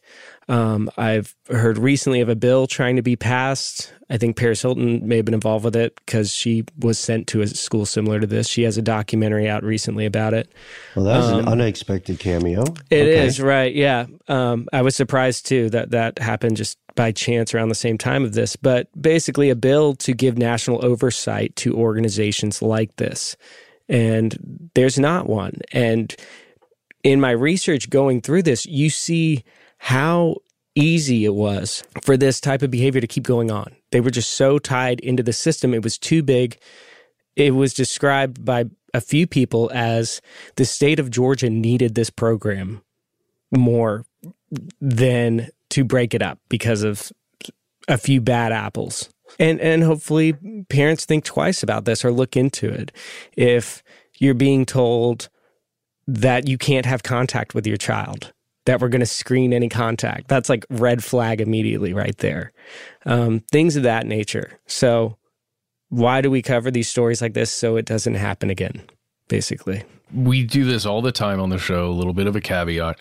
I've heard recently of a bill trying to be passed. I think Paris Hilton may have been involved with it because she was sent to a school similar to this. She has a documentary out recently about it. Well, that was an unexpected cameo. It is, right, yeah. I was surprised, too, that happened just by chance around the same time of this. But basically a bill to give national oversight to organizations like this. And there's not one. And in my research going through this, you see how easy it was for this type of behavior to keep going on. They were just so tied into the system. It was too big. It was described by a few people as the state of Georgia needed this program more than to break it up because of a few bad apples. And hopefully parents think twice about this or look into it. If you're being told that you can't have contact with your child, that we're going to screen any contact, that's like red flag immediately right there. Things of that nature. So why do we cover these stories like this? So it doesn't happen again, basically. We do this all the time on the show, a little bit of a caveat.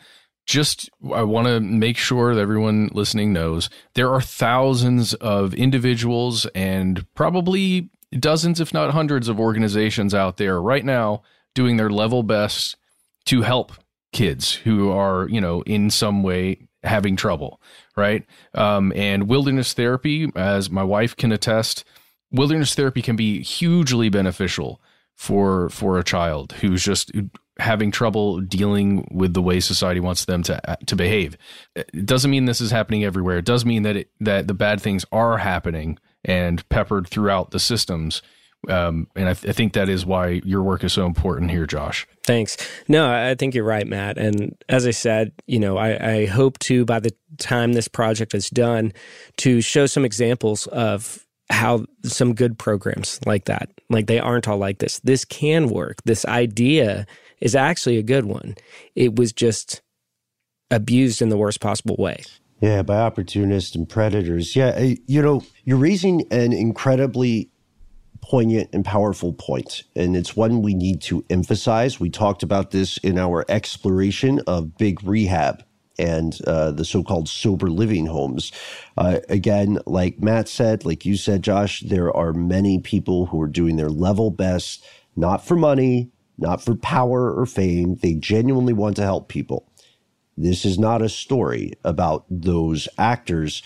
I want to make sure that everyone listening knows there are thousands of individuals and probably dozens, if not hundreds of organizations out there right now doing their level best to help kids who are, in some way having trouble, right? And wilderness therapy, as my wife can attest, wilderness therapy can be hugely beneficial for a child who's just having trouble dealing with the way society wants them to behave. It doesn't mean this is happening everywhere. It does mean that the bad things are happening and peppered throughout the systems. And I think that is why your work is so important here, Josh. Thanks. No, I think you're right, Matt. And as I said, I hope to, by the time this project is done, to show some examples of how some good programs like that, like they aren't all like this. This can work. This idea is actually a good one. It was just abused in the worst possible way. Yeah, by opportunists and predators. Yeah, you're raising an incredibly poignant and powerful point, and it's one we need to emphasize. We talked about this in our exploration of big rehab and the so-called sober living homes. Again, like Matt said, like you said, Josh, there are many people who are doing their level best, not for money, not for power or fame. They genuinely want to help people. This is not a story about those actors.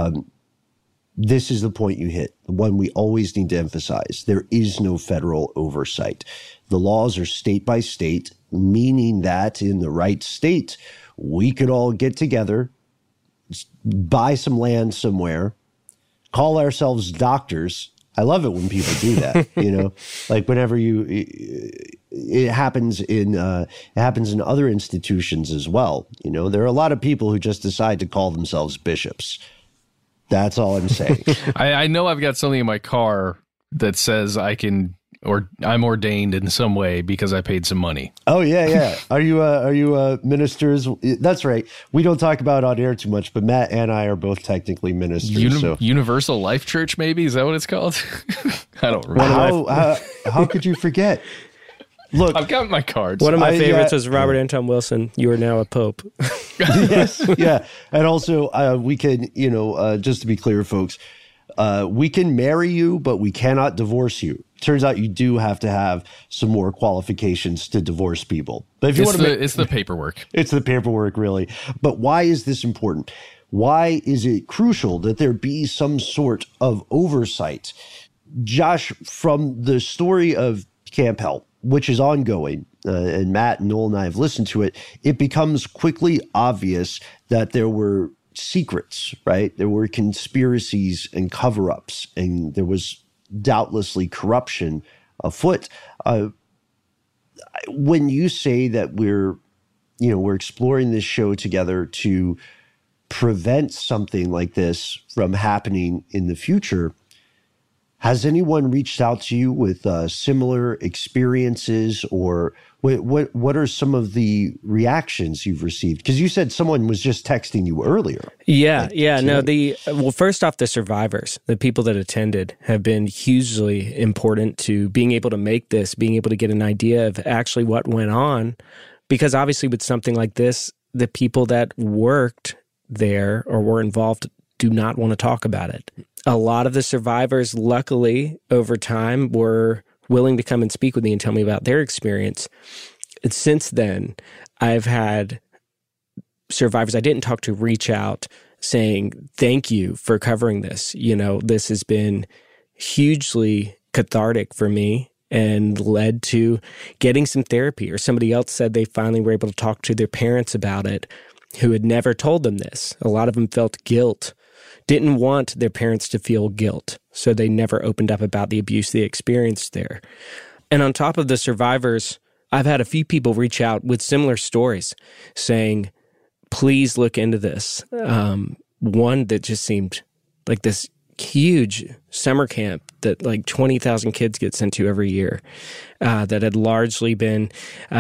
This is the point you hit, the one we always need to emphasize. There is no federal oversight. The laws are state by state, meaning that in the right state, we could all get together, buy some land somewhere, call ourselves doctors. I love it when people do that, like whenever it happens in other institutions as well. There are a lot of people who just decide to call themselves bishops. That's all I'm saying. I know I've got something in my car that says I'm ordained in some way because I paid some money. Oh yeah. Are you ministers? That's right. We don't talk about on air too much, but Matt and I are both technically ministers. Universal Life Church, maybe? Is that what it's called? I don't remember. How could you forget? Look, I've got my cards. One of my favorites was Robert Anton Wilson. You are now a pope. Yes, yeah. And also, we can, just to be clear, folks, we can marry you, but we cannot divorce you. Turns out you do have to have some more qualifications to divorce people. But if you want to, it's the paperwork. It's the paperwork, really. But why is this important? Why is it crucial that there be some sort of oversight? Josh, from the story of Camp Help, which is ongoing, and Matt and Noel and I have listened to it, it becomes quickly obvious that there were secrets, right? There were conspiracies and cover-ups, and there was doubtlessly corruption afoot. When you say that we're exploring this show together to prevent something like this from happening in the future, Has anyone reached out to you with similar experiences, or what are some of the reactions you've received? Because you said someone was just texting you earlier. Well, first off, the survivors, the people that attended, have been hugely important to being able to make this, being able to get an idea of actually what went on. Because obviously with something like this, the people that worked there or were involved do not want to talk about it. A lot of the survivors, luckily, over time, were willing to come and speak with me and tell me about their experience. And since then, I've had survivors I didn't talk to reach out saying, thank you for covering this. You know, this has been hugely cathartic for me and led to getting some therapy. Or somebody else said they finally were able to talk to their parents about it who had never told them this. A lot of them felt guilt, didn't want their parents to feel guilt, so they never opened up about the abuse they experienced there. And on top of the survivors, I've had a few people reach out with similar stories saying, please look into this. One that just seemed like this huge summer camp that like 20,000 kids get sent to every year, that had largely been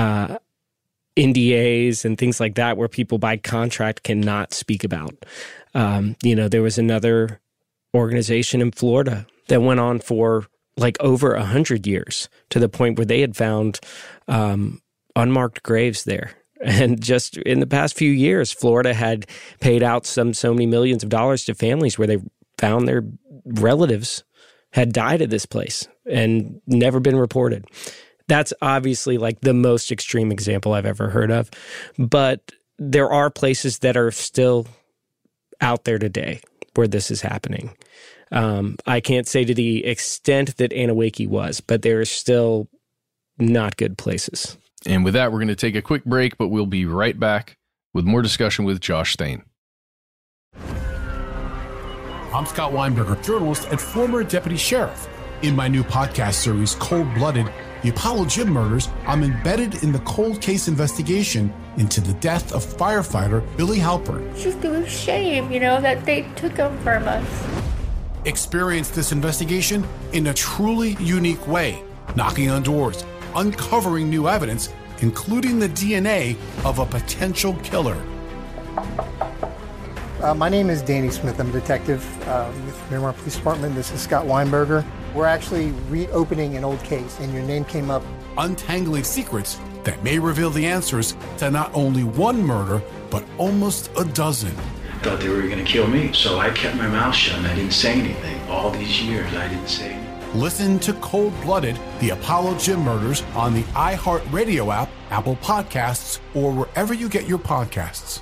NDAs and things like that where people by contract cannot speak about. There was another organization in Florida that went on for like over 100 years to the point where they had found unmarked graves there. And just in the past few years, Florida had paid out so many millions of dollars to families where they found their relatives had died at this place and never been reported. That's obviously like the most extreme example I've ever heard of. But there are places that are still out there today where this is happening. I can't say to the extent that Anneewakee was, but there are still not good places. And with that, we're going to take a quick break, but we'll be right back with more discussion with Josh Thane. I'm Scott Weinberger, journalist and former deputy sheriff. In my new podcast series, Cold Blooded, The Apollo Gym Murders, I'm embedded in the cold case investigation into the death of firefighter Billy Halpern. It's just a shame, that they took him from us. Experience this investigation in a truly unique way, knocking on doors, uncovering new evidence, including the DNA of a potential killer. My name is Danny Smith. I'm a detective with Miramar Police Department. This is Scott Weinberger. We're actually reopening an old case, and your name came up. Untangling secrets that may reveal the answers to not only one murder, but almost a dozen. I thought they were going to kill me, so I kept my mouth shut and I didn't say anything. All these years, I didn't say anything. Listen to Cold Blooded, The Apollo Gym Murders on the iHeartRadio app, Apple Podcasts, or wherever you get your podcasts.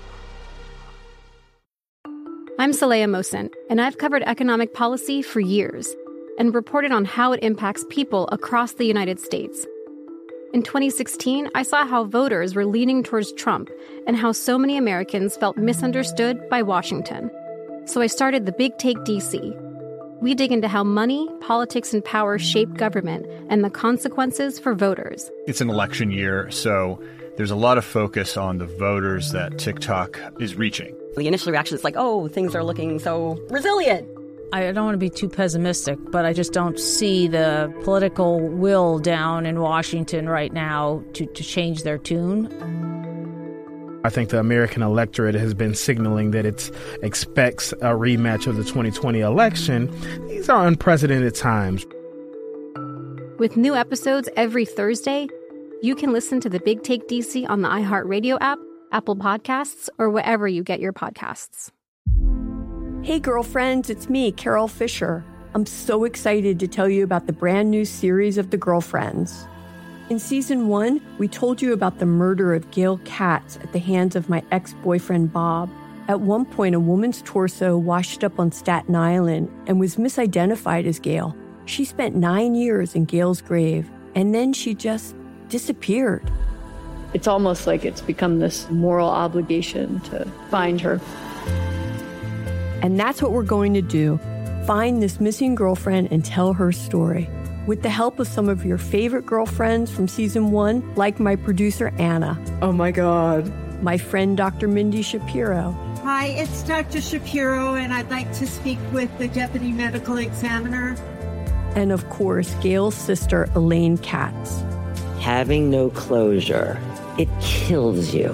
I'm Saleha Mohsin, and I've covered economic policy for years and reported on how it impacts people across the United States. In 2016, I saw how voters were leaning towards Trump and how so many Americans felt misunderstood by Washington. So I started The Big Take DC. We dig into how money, politics, and power shape government and the consequences for voters. It's an election year, so there's a lot of focus on the voters that TikTok is reaching. The initial reaction is like, oh, things are looking so resilient. I don't want to be too pessimistic, but I just don't see the political will down in Washington right now to change their tune. I think the American electorate has been signaling that it expects a rematch of the 2020 election. These are unprecedented times. With new episodes every Thursday, you can listen to The Big Take DC on the iHeartRadio app, Apple Podcasts, or wherever you get your podcasts. Hey, girlfriends, it's me, Carol Fisher. I'm so excited to tell you about the brand new series of The Girlfriends. In Season 1, we told you about the murder of Gail Katz at the hands of my ex-boyfriend, Bob. At one point, a woman's torso washed up on Staten Island and was misidentified as Gail. She spent 9 years in Gail's grave, and then she just disappeared. It's almost like it's become this moral obligation to find her. And that's what we're going to do. Find this missing girlfriend and tell her story. With the help of some of your favorite girlfriends from Season 1, like my producer, Anna. Oh my God. My friend, Dr. Mindy Shapiro. Hi, it's Dr. Shapiro, and I'd like to speak with the Deputy Medical Examiner. and of course, Gail's sister, Elaine Katz. Having no closure, it kills you.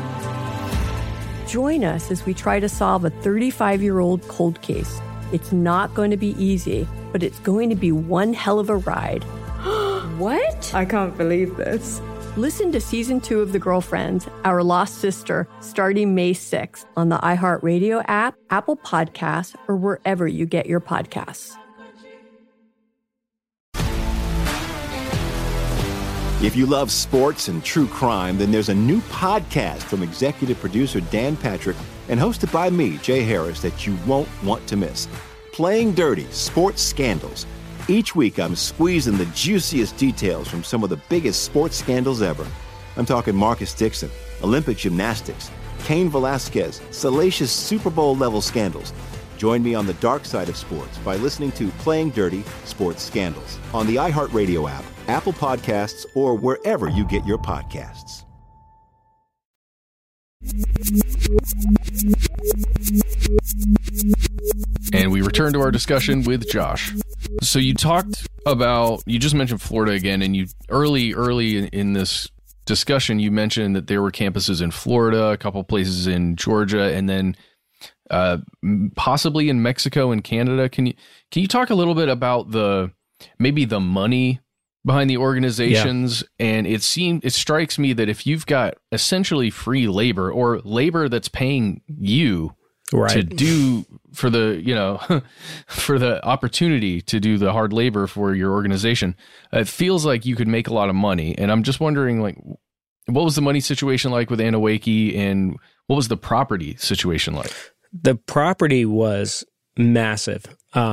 Join us as we try to solve a 35-year-old cold case. It's not going to be easy, but it's going to be one hell of a ride. What? I can't believe this. Listen to Season 2 of The Girlfriends, Our Lost Sister, starting May 6th on the iHeartRadio app, Apple Podcasts, or wherever you get your podcasts. If you love sports and true crime, then there's a new podcast from executive producer Dan Patrick and hosted by me, Jay Harris, that you won't want to miss. Playing Dirty: Sports Scandals. Each week, I'm squeezing the juiciest details from some of the biggest sports scandals ever. I'm talking Marcus Dixon, Olympic gymnastics, Cain Velasquez, salacious Super Bowl-level scandals. Join me on the dark side of sports by listening to Playing Dirty: Sports Scandals on the iHeartRadio app, Apple Podcasts, or wherever you get your podcasts. And we return to our discussion with Josh. So you just mentioned Florida again, and you early in this discussion, you mentioned that there were campuses in Florida, a couple places in Georgia, and then possibly in Mexico and Canada. Can you talk a little bit about maybe the money behind the organizations? Yeah. And it strikes me that if you've got essentially free labor or labor that's paying you to do for the for the opportunity to do the hard labor for your organization, it feels like you could make a lot of money. And I'm just wondering, like, what was the money situation like with Anawake, and what was the property situation like? The property was massive.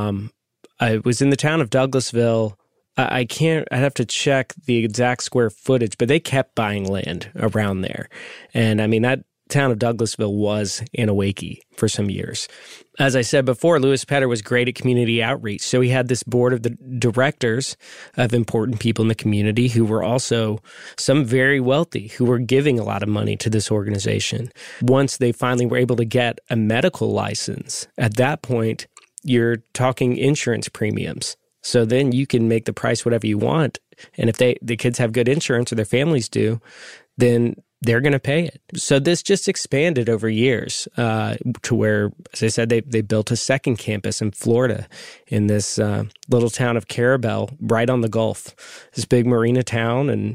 I was in the town of Douglasville. I'd have to check the exact square footage, but they kept buying land around there. And I mean, that town of Douglasville was Anawake for some years. As I said before, Louis Petter was great at community outreach. So he had this board of the directors of important people in the community who were also some very wealthy, who were giving a lot of money to this organization. Once they finally were able to get a medical license, at that point, you're talking insurance premiums. So then you can make the price whatever you want. And if the kids have good insurance, or their families do, then they're going to pay it. So this just expanded over years to where, as I said, they built a second campus in Florida in this little town of Carabel, right on the Gulf. This big marina town, and,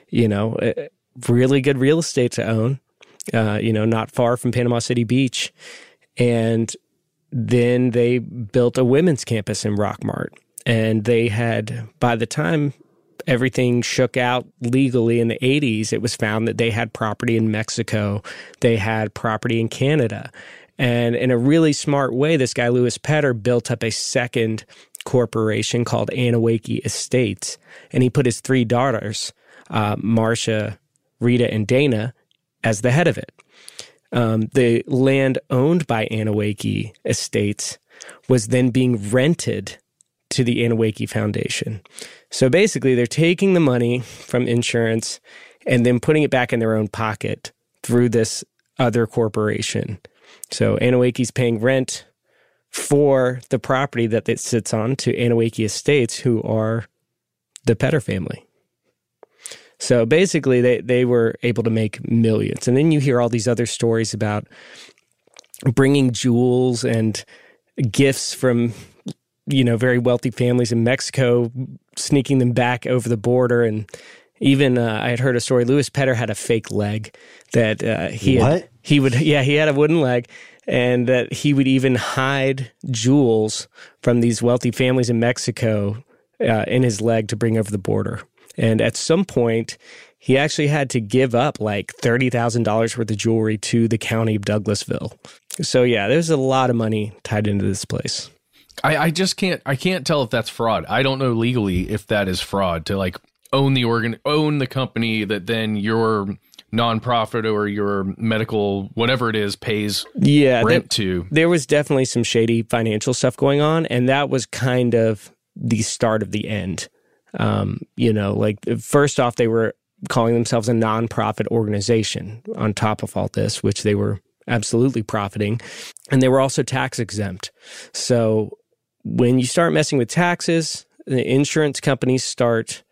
really good real estate to own, not far from Panama City Beach. And then they built a women's campus in Rockmart. And they had, by the time everything shook out legally in the 80s, it was found that they had property in Mexico. They had property in Canada. And in a really smart way, this guy, Louis Petter, built up a second corporation called Anawake Estates. And he put his three daughters, Marcia, Rita, and Dana, as the head of it. The land owned by Anawake Estates was then being rented to the Anawake Foundation. So basically, they're taking the money from insurance and then putting it back in their own pocket through this other corporation. So Anawake's paying rent for the property that it sits on to Anawake Estates, who are the Petter family. So basically, they were able to make millions. And then you hear all these other stories about bringing jewels and gifts from very wealthy families in Mexico, sneaking them back over the border. And even I had heard a story, Louis Petter had a fake leg that he had a wooden leg, and that he would even hide jewels from these wealthy families in Mexico in his leg to bring over the border. And at some point, he actually had to give up like $30,000 worth of jewelry to the county of Douglasville. So yeah, there's a lot of money tied into this place. I can't tell if that's fraud. I don't know legally if that is fraud to like own the company that then your nonprofit or your medical, whatever it is, pays rent to. There was definitely some shady financial stuff going on, and that was kind of the start of the end. First off, they were calling themselves a nonprofit organization on top of all this, which they were absolutely profiting. And they were also tax exempt. So when you start messing with taxes, the insurance companies start,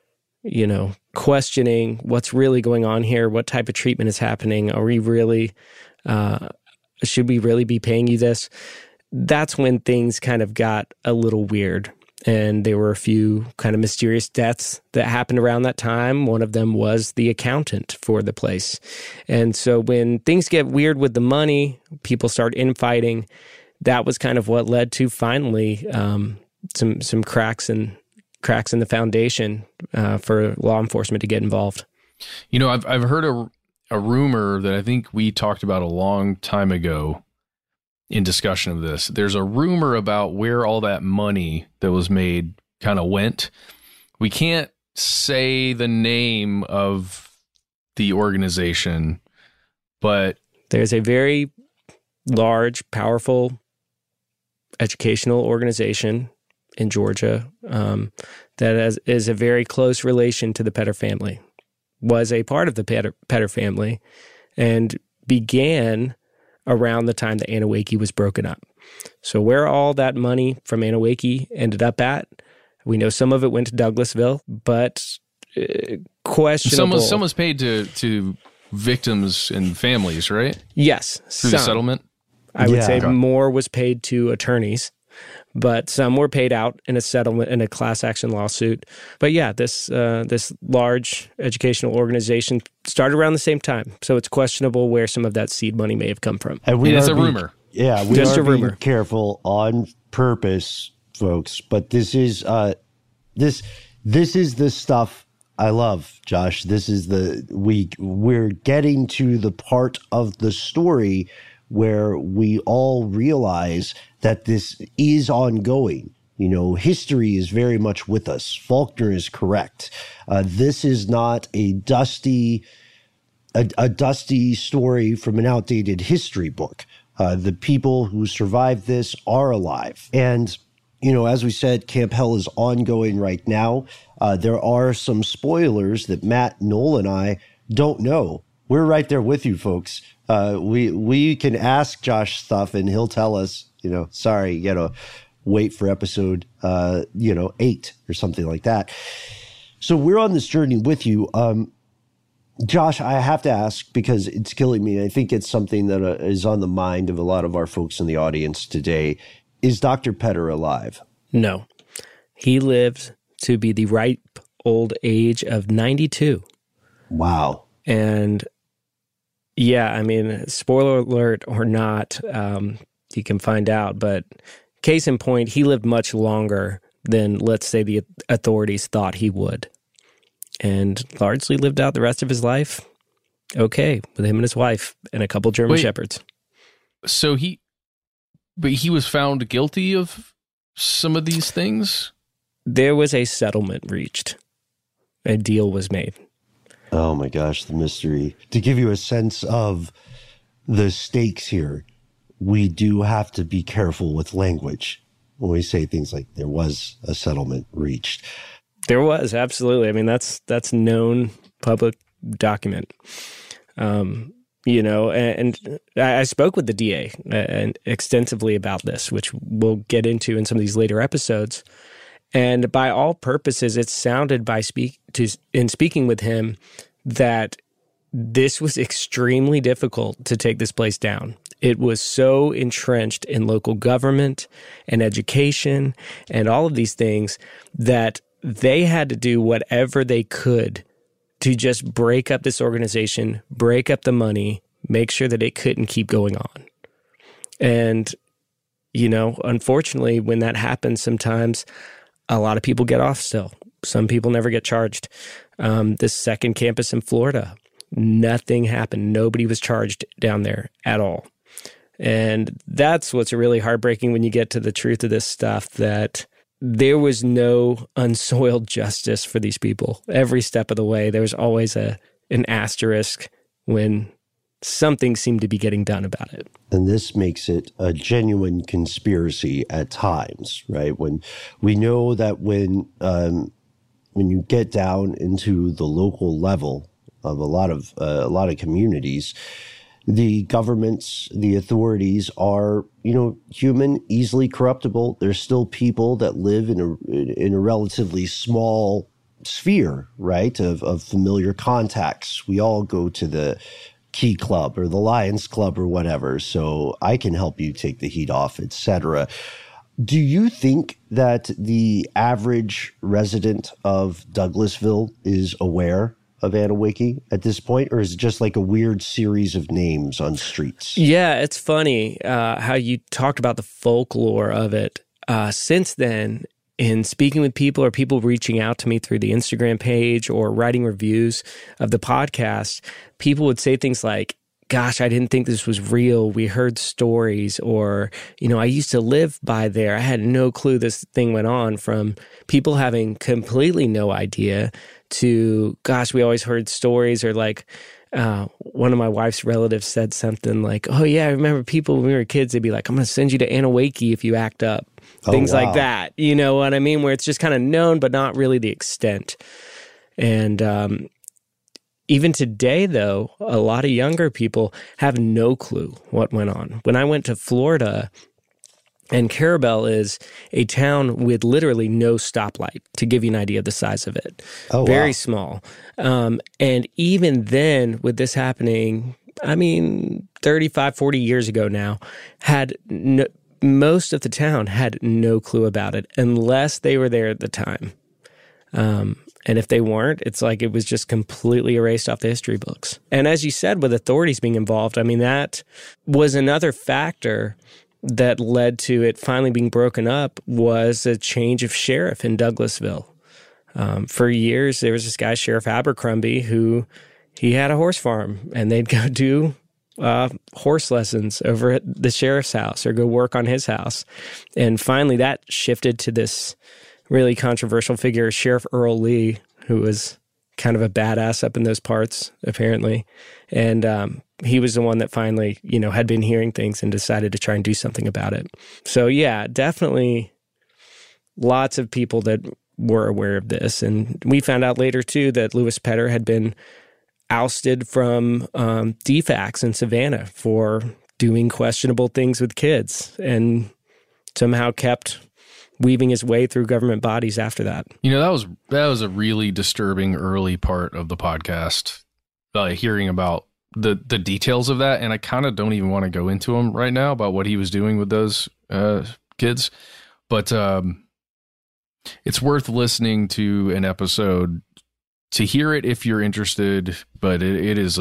questioning what's really going on here, what type of treatment is happening, are we really, should we really be paying you this? That's when things kind of got a little weird. And there were a few kind of mysterious deaths that happened around that time. One of them was the accountant for the place. And so when things get weird with the money, people start infighting. That was kind of what led to finally some cracks in the foundation for law enforcement to get involved. I've heard a rumor that I think we talked about a long time ago in discussion of this. There's a rumor about where all that money that was made kind of went. We can't say the name of the organization, but there's a very large, powerful educational organization in Georgia that is a very close relation to the Petter family, was a part of the Petter family, and began around the time that Anneewakee was broken up. So where all that money from Anneewakee ended up at, we know some of it went to Douglasville, but questionable. Some was paid to victims and families, right? Yes. Through the settlement? I would say more was paid to attorneys, but some were paid out in a settlement, in a class action lawsuit. But yeah, this large educational organization started around the same time, so it's questionable where some of that seed money may have come from. And it's a rumor. Yeah, we just are being careful on purpose, folks. But this is this is the stuff I love, Josh. This is we're getting to the part of the story where we all realize that this is ongoing. History is very much with us. Faulkner is correct. This is not a dusty story from an outdated history book. The people who survived this are alive. And, as we said, Camp Hell is ongoing right now. There are some spoilers that Matt, Noel, and I don't know. We're right there with you, folks. We can ask Josh stuff and he'll tell us, sorry, you gotta wait for episode, 8 or something like that. So we're on this journey with you. Josh, I have to ask because it's killing me. I think it's something that is on the mind of a lot of our folks in the audience today. Is Dr. Petter alive? No. He lived to be the ripe old age of 92. Wow. And yeah, I mean, spoiler alert or not, you can find out. But case in point, he lived much longer than, let's say, the authorities thought he would. And largely lived out the rest of his life okay with him and his wife and a couple German Shepherds. So he was found guilty of some of these things? There was a settlement reached. A deal was made. Oh my gosh, the mystery. To give you a sense of the stakes here, we do have to be careful with language when we say things like there was a settlement reached. There was, absolutely. I mean, that's known public document. And I spoke with the DA and extensively about this, which we'll get into in some of these later episodes. And by all purposes, it sounded in speaking with him that this was extremely difficult to take this place down. It was so entrenched in local government and education and all of these things that they had to do whatever they could to just break up this organization, break up the money, make sure that it couldn't keep going on. And, unfortunately, when that happens, sometimes a lot of people get off still. Some people never get charged. This second campus in Florida, nothing happened. Nobody was charged down there at all. And that's what's really heartbreaking when you get to the truth of this stuff, that there was no unsoiled justice for these people. Every step of the way, there was always an asterisk when something seemed to be getting done about it. And this makes it a genuine conspiracy at times, right? When we know that when you get down into the local level of a lot of communities, the governments, the authorities are, human, easily corruptible. There's still people that live in a relatively small sphere, right, of familiar contacts. We all go to the Key Club or the Lions Club or whatever, so I can help you take the heat off, etc. Do you think that the average resident of Douglasville is aware of Anneewakee at this point, or is it just like a weird series of names on streets? Yeah, it's funny how you talked about the folklore of it. Since then, in speaking with people or people reaching out to me through the Instagram page or writing reviews of the podcast, people would say things like, gosh, I didn't think this was real. We heard stories, or, I used to live by there. I had no clue this thing went on, from people having completely no idea to, gosh, we always heard stories, or like one of my wife's relatives said something like, oh yeah, I remember people when we were kids, they'd be like, I'm going to send you to Anneewakee if you act up. Things like that, you know what I mean? Where it's just kind of known, but not really the extent. And even today, though, a lot of younger people have no clue what went on. When I went to Florida, and Carabel is a town with literally no stoplight, to give you an idea of the size of it. Very small. And even then, with this happening, 35, 40 years ago now, most of the town had no clue about it unless they were there at the time. And if they weren't, it's like it was just completely erased off the history books. And as you said, with authorities being involved, that was another factor that led to it finally being broken up, was a change of sheriff in Douglasville. For years, there was this guy, Sheriff Abercrombie, who he had a horse farm, and they'd go do horse lessons over at the sheriff's house or go work on his house. And finally that shifted to this really controversial figure, Sheriff Earl Lee, who was kind of a badass up in those parts, apparently. And he was the one that finally, had been hearing things and decided to try and do something about it. So yeah, definitely lots of people that were aware of this. And we found out later too that Louis Petter had been ousted from DFACS in Savannah for doing questionable things with kids, and somehow kept weaving his way through government bodies after that. That was a really disturbing early part of the podcast, hearing about the details of that. And I kind of don't even want to go into them right now about what he was doing with those kids. But it's worth listening to an episode to hear it if you're interested, but it is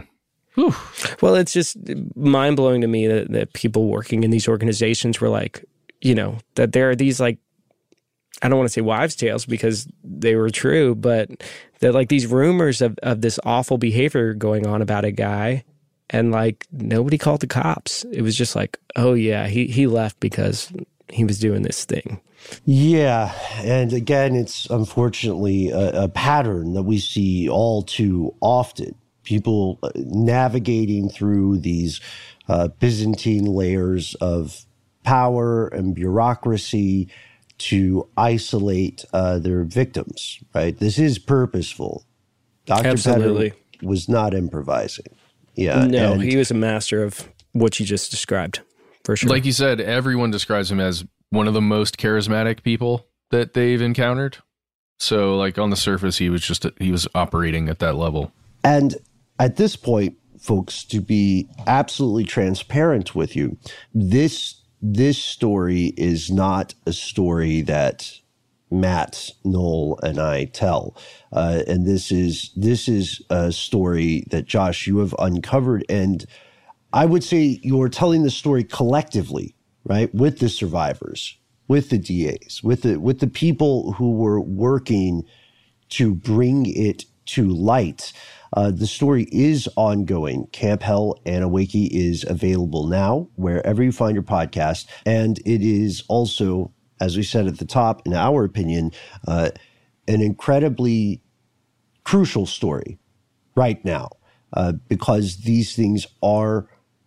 Well, it's just mind-blowing to me that people working in these organizations were like, that there are these, like, I don't want to say wives' tales because they were true, but that, like, these rumors of this awful behavior going on about a guy, and, like, nobody called the cops. It was just like, oh yeah, he left because he was doing this thing. Yeah, and again, it's unfortunately a pattern that we see all too often. People navigating through these Byzantine layers of power and bureaucracy to isolate their victims, right? This is purposeful. Dr. Petter was not improvising. Yeah, no, he was a master of what you just described, for sure. Like you said, everyone describes him as one of the most charismatic people that they've encountered. So, like, on the surface, he was operating at that level. And at this point, folks, to be absolutely transparent with you, this story is not a story that Matt, Noel, and I tell. And this is a story that, Josh, you have uncovered. And I would say you're telling the story collectively, right? With the survivors, with the DAs, with the people who were working to bring it to light. The story is ongoing. Camp Hell Anneewakee is available now wherever you find your podcast. And it is also, as we said at the top, in our opinion, an incredibly crucial story right now because these things are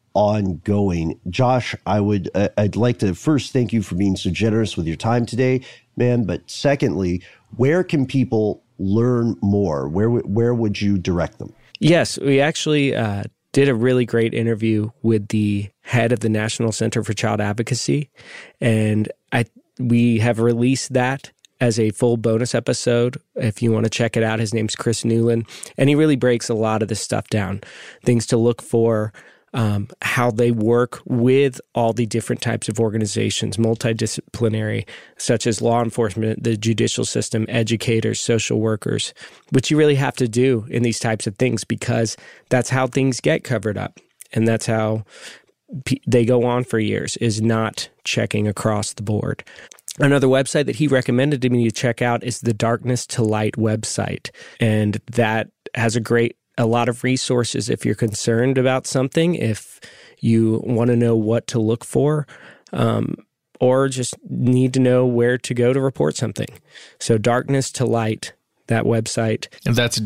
ongoing. Josh, I'd like to first thank you for being so generous with your time today, man. But secondly, where can people learn more? Where would you direct them? Yes, we actually did a really great interview with the head of the National Center for Child Advocacy, and we have released that as a full bonus episode. If you want to check it out, his name's Chris Newland, and he really breaks a lot of this stuff down, things to look for, how they work with all the different types of organizations, multidisciplinary, such as law enforcement, the judicial system, educators, social workers, which you really have to do in these types of things because that's how things get covered up. And that's how they go on for years, is not checking across the board. Another website that he recommended to me to check out is the Darkness to Light website. And that has a lot of resources if you're concerned about something, if you want to know what to look for, or just need to know where to go to report something. So Darkness to Light, that website. And that's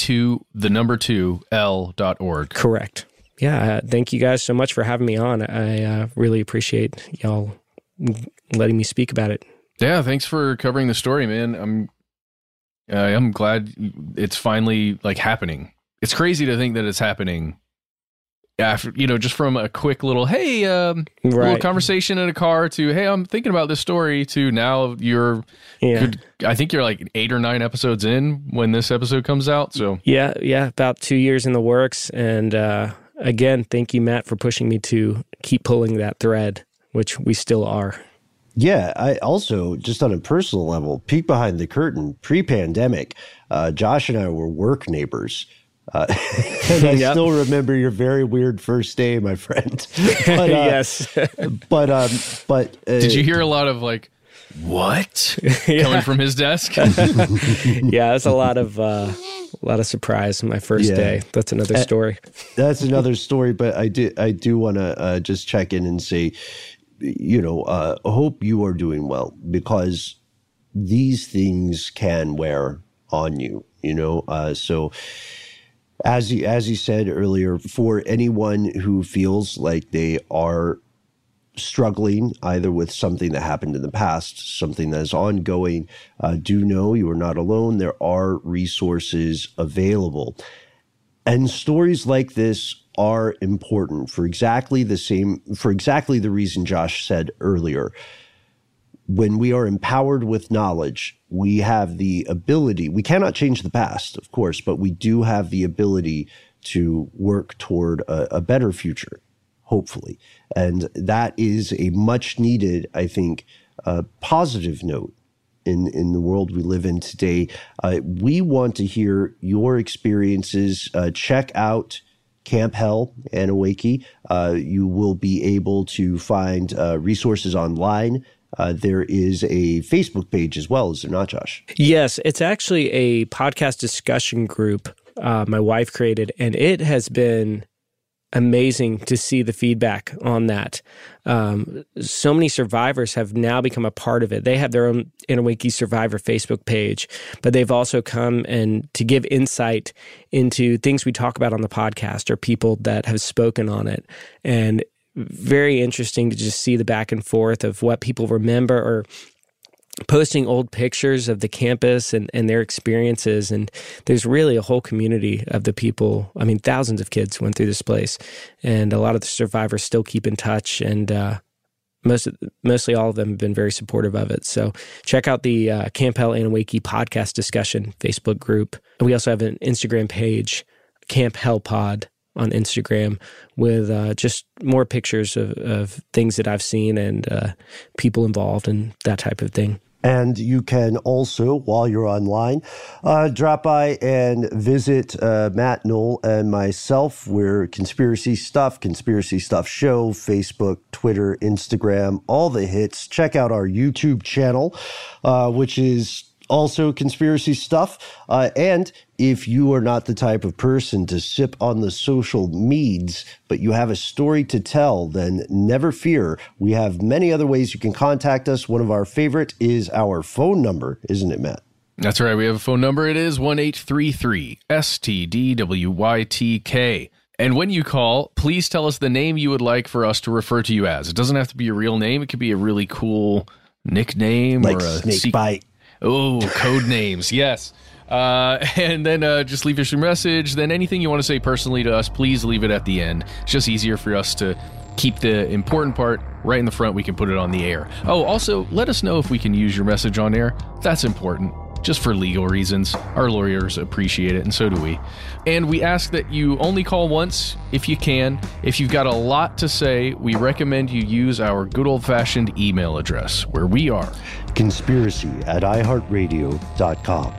D2L.org. Correct. Yeah. Thank you guys so much for having me on. I really appreciate y'all letting me speak about it. Yeah. Thanks for covering the story, man. I'm glad it's finally happening. It's crazy to think that it's happening after, just from a quick little, hey, little conversation in a car to, hey, I'm thinking about this story to now I think you're 8 or 9 episodes in when this episode comes out. So yeah, about 2 years in the works. And again, thank you, Matt, for pushing me to keep pulling that thread, which we still are. Yeah, I also, just on a personal level, peek behind the curtain, pre-pandemic, Josh and I were work neighbors. And I still remember your very weird first day, my friend. But, yes. but did you hear a lot of what coming from his desk? Yeah, it's a lot of surprise my first day. That's another story. That's another story. But I do want to just check in and say, hope you are doing well, because these things can wear on you. So. As you said earlier, for anyone who feels like they are struggling either with something that happened in the past, something that is ongoing, do know you are not alone. There are resources available. And stories like this are important for exactly the reason Josh said earlier. When we are empowered with knowledge, we have the ability, we cannot change the past, of course, but we do have the ability to work toward a better future, hopefully. And that is a much needed, I think, positive note in the world we live in today. We want to hear your experiences. Check out Camp Hell Anneewakee. You will be able to find resources online. There is a Facebook page as well, is there not, Josh? Yes, it's actually a podcast discussion group my wife created, and it has been amazing to see the feedback on that. So many survivors have now become a part of it. They have their own Anneewakee Survivor Facebook page, but they've also come and to give insight into things we talk about on the podcast or people that have spoken on it. And very interesting to just see the back and forth of what people remember, or posting old pictures of the campus and their experiences. And there's really a whole community of the people. I mean, thousands of kids went through this place, and a lot of the survivors still keep in touch. And mostly all of them have been very supportive of it. So check out the Camp Hell Anneewakee podcast discussion Facebook group. We also have an Instagram page, Camp Hell Pod, on Instagram, with just more pictures of things that I've seen and people involved and that type of thing. And you can also, while you're online, drop by and visit Matt, Noel, and myself. We're Conspiracy Stuff Show, Facebook, Twitter, Instagram, all the hits. Check out our YouTube channel, which is also Conspiracy Stuff. And if you are not the type of person to sip on the social meds, but you have a story to tell, then never fear. We have many other ways you can contact us. One of our favorite is our phone number, isn't it, Matt? That's right. We have a phone number. It is 1-833-STDWYTK. And when you call, please tell us the name you would like for us to refer to you as. It doesn't have to be a real name. It could be a really cool nickname, like or a Snakebite. Oh, code names. Yes. And then just leave us your message. Then anything you want to say personally to us, please leave it at the end. It's just easier for us to keep the important part right in the front. We can put it on the air. Oh, also, let us know if we can use your message on air. That's important. Just for legal reasons. Our lawyers appreciate it, and so do we. And we ask that you only call once if you can. If you've got a lot to say, we recommend you use our good old-fashioned email address, where we are conspiracy@iheartradio.com.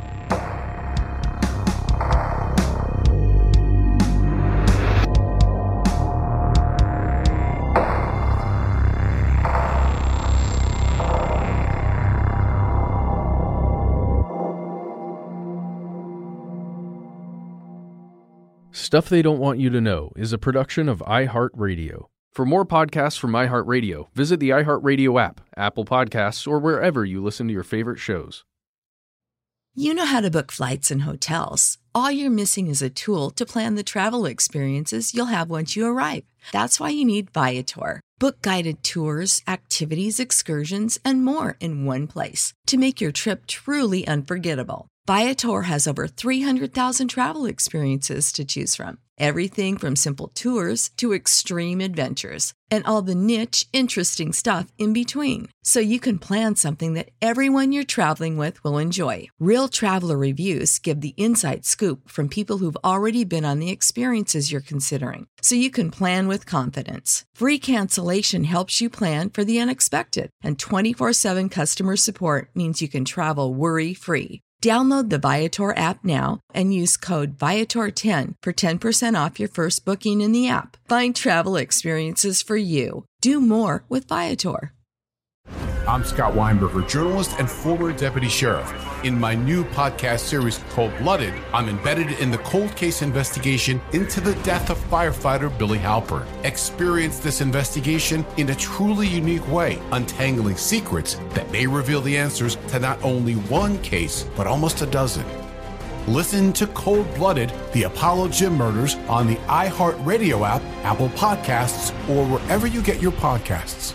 Stuff They Don't Want You to Know is a production of iHeartRadio. For more podcasts from iHeartRadio, visit the iHeartRadio app, Apple Podcasts, or wherever you listen to your favorite shows. You know how to book flights and hotels. All you're missing is a tool to plan the travel experiences you'll have once you arrive. That's why you need Viator. Book guided tours, activities, excursions, and more in one place to make your trip truly unforgettable. Viator has over 300,000 travel experiences to choose from. Everything from simple tours to extreme adventures and all the niche, interesting stuff in between. So you can plan something that everyone you're traveling with will enjoy. Real traveler reviews give the inside scoop from people who've already been on the experiences you're considering. So you can plan with confidence. Free cancellation helps you plan for the unexpected. And 24/7 customer support means you can travel worry-free. Download the Viator app now and use code Viator10 for 10% off your first booking in the app. Find travel experiences for you. Do more with Viator. I'm Scott Weinberger, journalist and former deputy sheriff. In my new podcast series, Cold Blooded, I'm embedded in the cold case investigation into the death of firefighter Billy Halpern. Experience this investigation in a truly unique way, untangling secrets that may reveal the answers to not only one case, but almost a dozen. Listen to Cold Blooded, the Apollo Gym Murders on the iHeartRadio app, Apple Podcasts, or wherever you get your podcasts.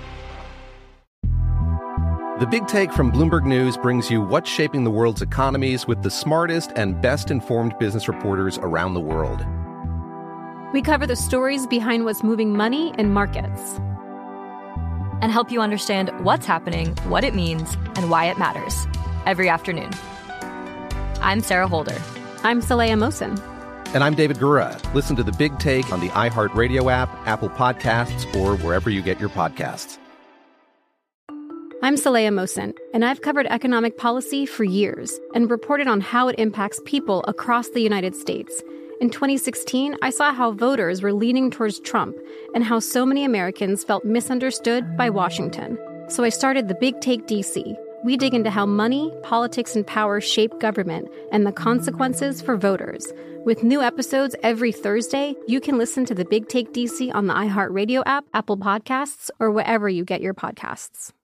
The Big Take from Bloomberg News brings you what's shaping the world's economies with the smartest and best-informed business reporters around the world. We cover the stories behind what's moving money and markets, and help you understand what's happening, what it means, and why it matters every afternoon. I'm Sarah Holder. I'm Saleha Mohsin. And I'm David Gura. Listen to The Big Take on the iHeartRadio app, Apple Podcasts, or wherever you get your podcasts. I'm Saleha Mohsin, and I've covered economic policy for years and reported on how it impacts people across the United States. In 2016, I saw how voters were leaning towards Trump and how so many Americans felt misunderstood by Washington. So I started The Big Take DC. We dig into how money, politics, and power shape government and the consequences for voters. With new episodes every Thursday, you can listen to The Big Take DC on the iHeartRadio app, Apple Podcasts, or wherever you get your podcasts.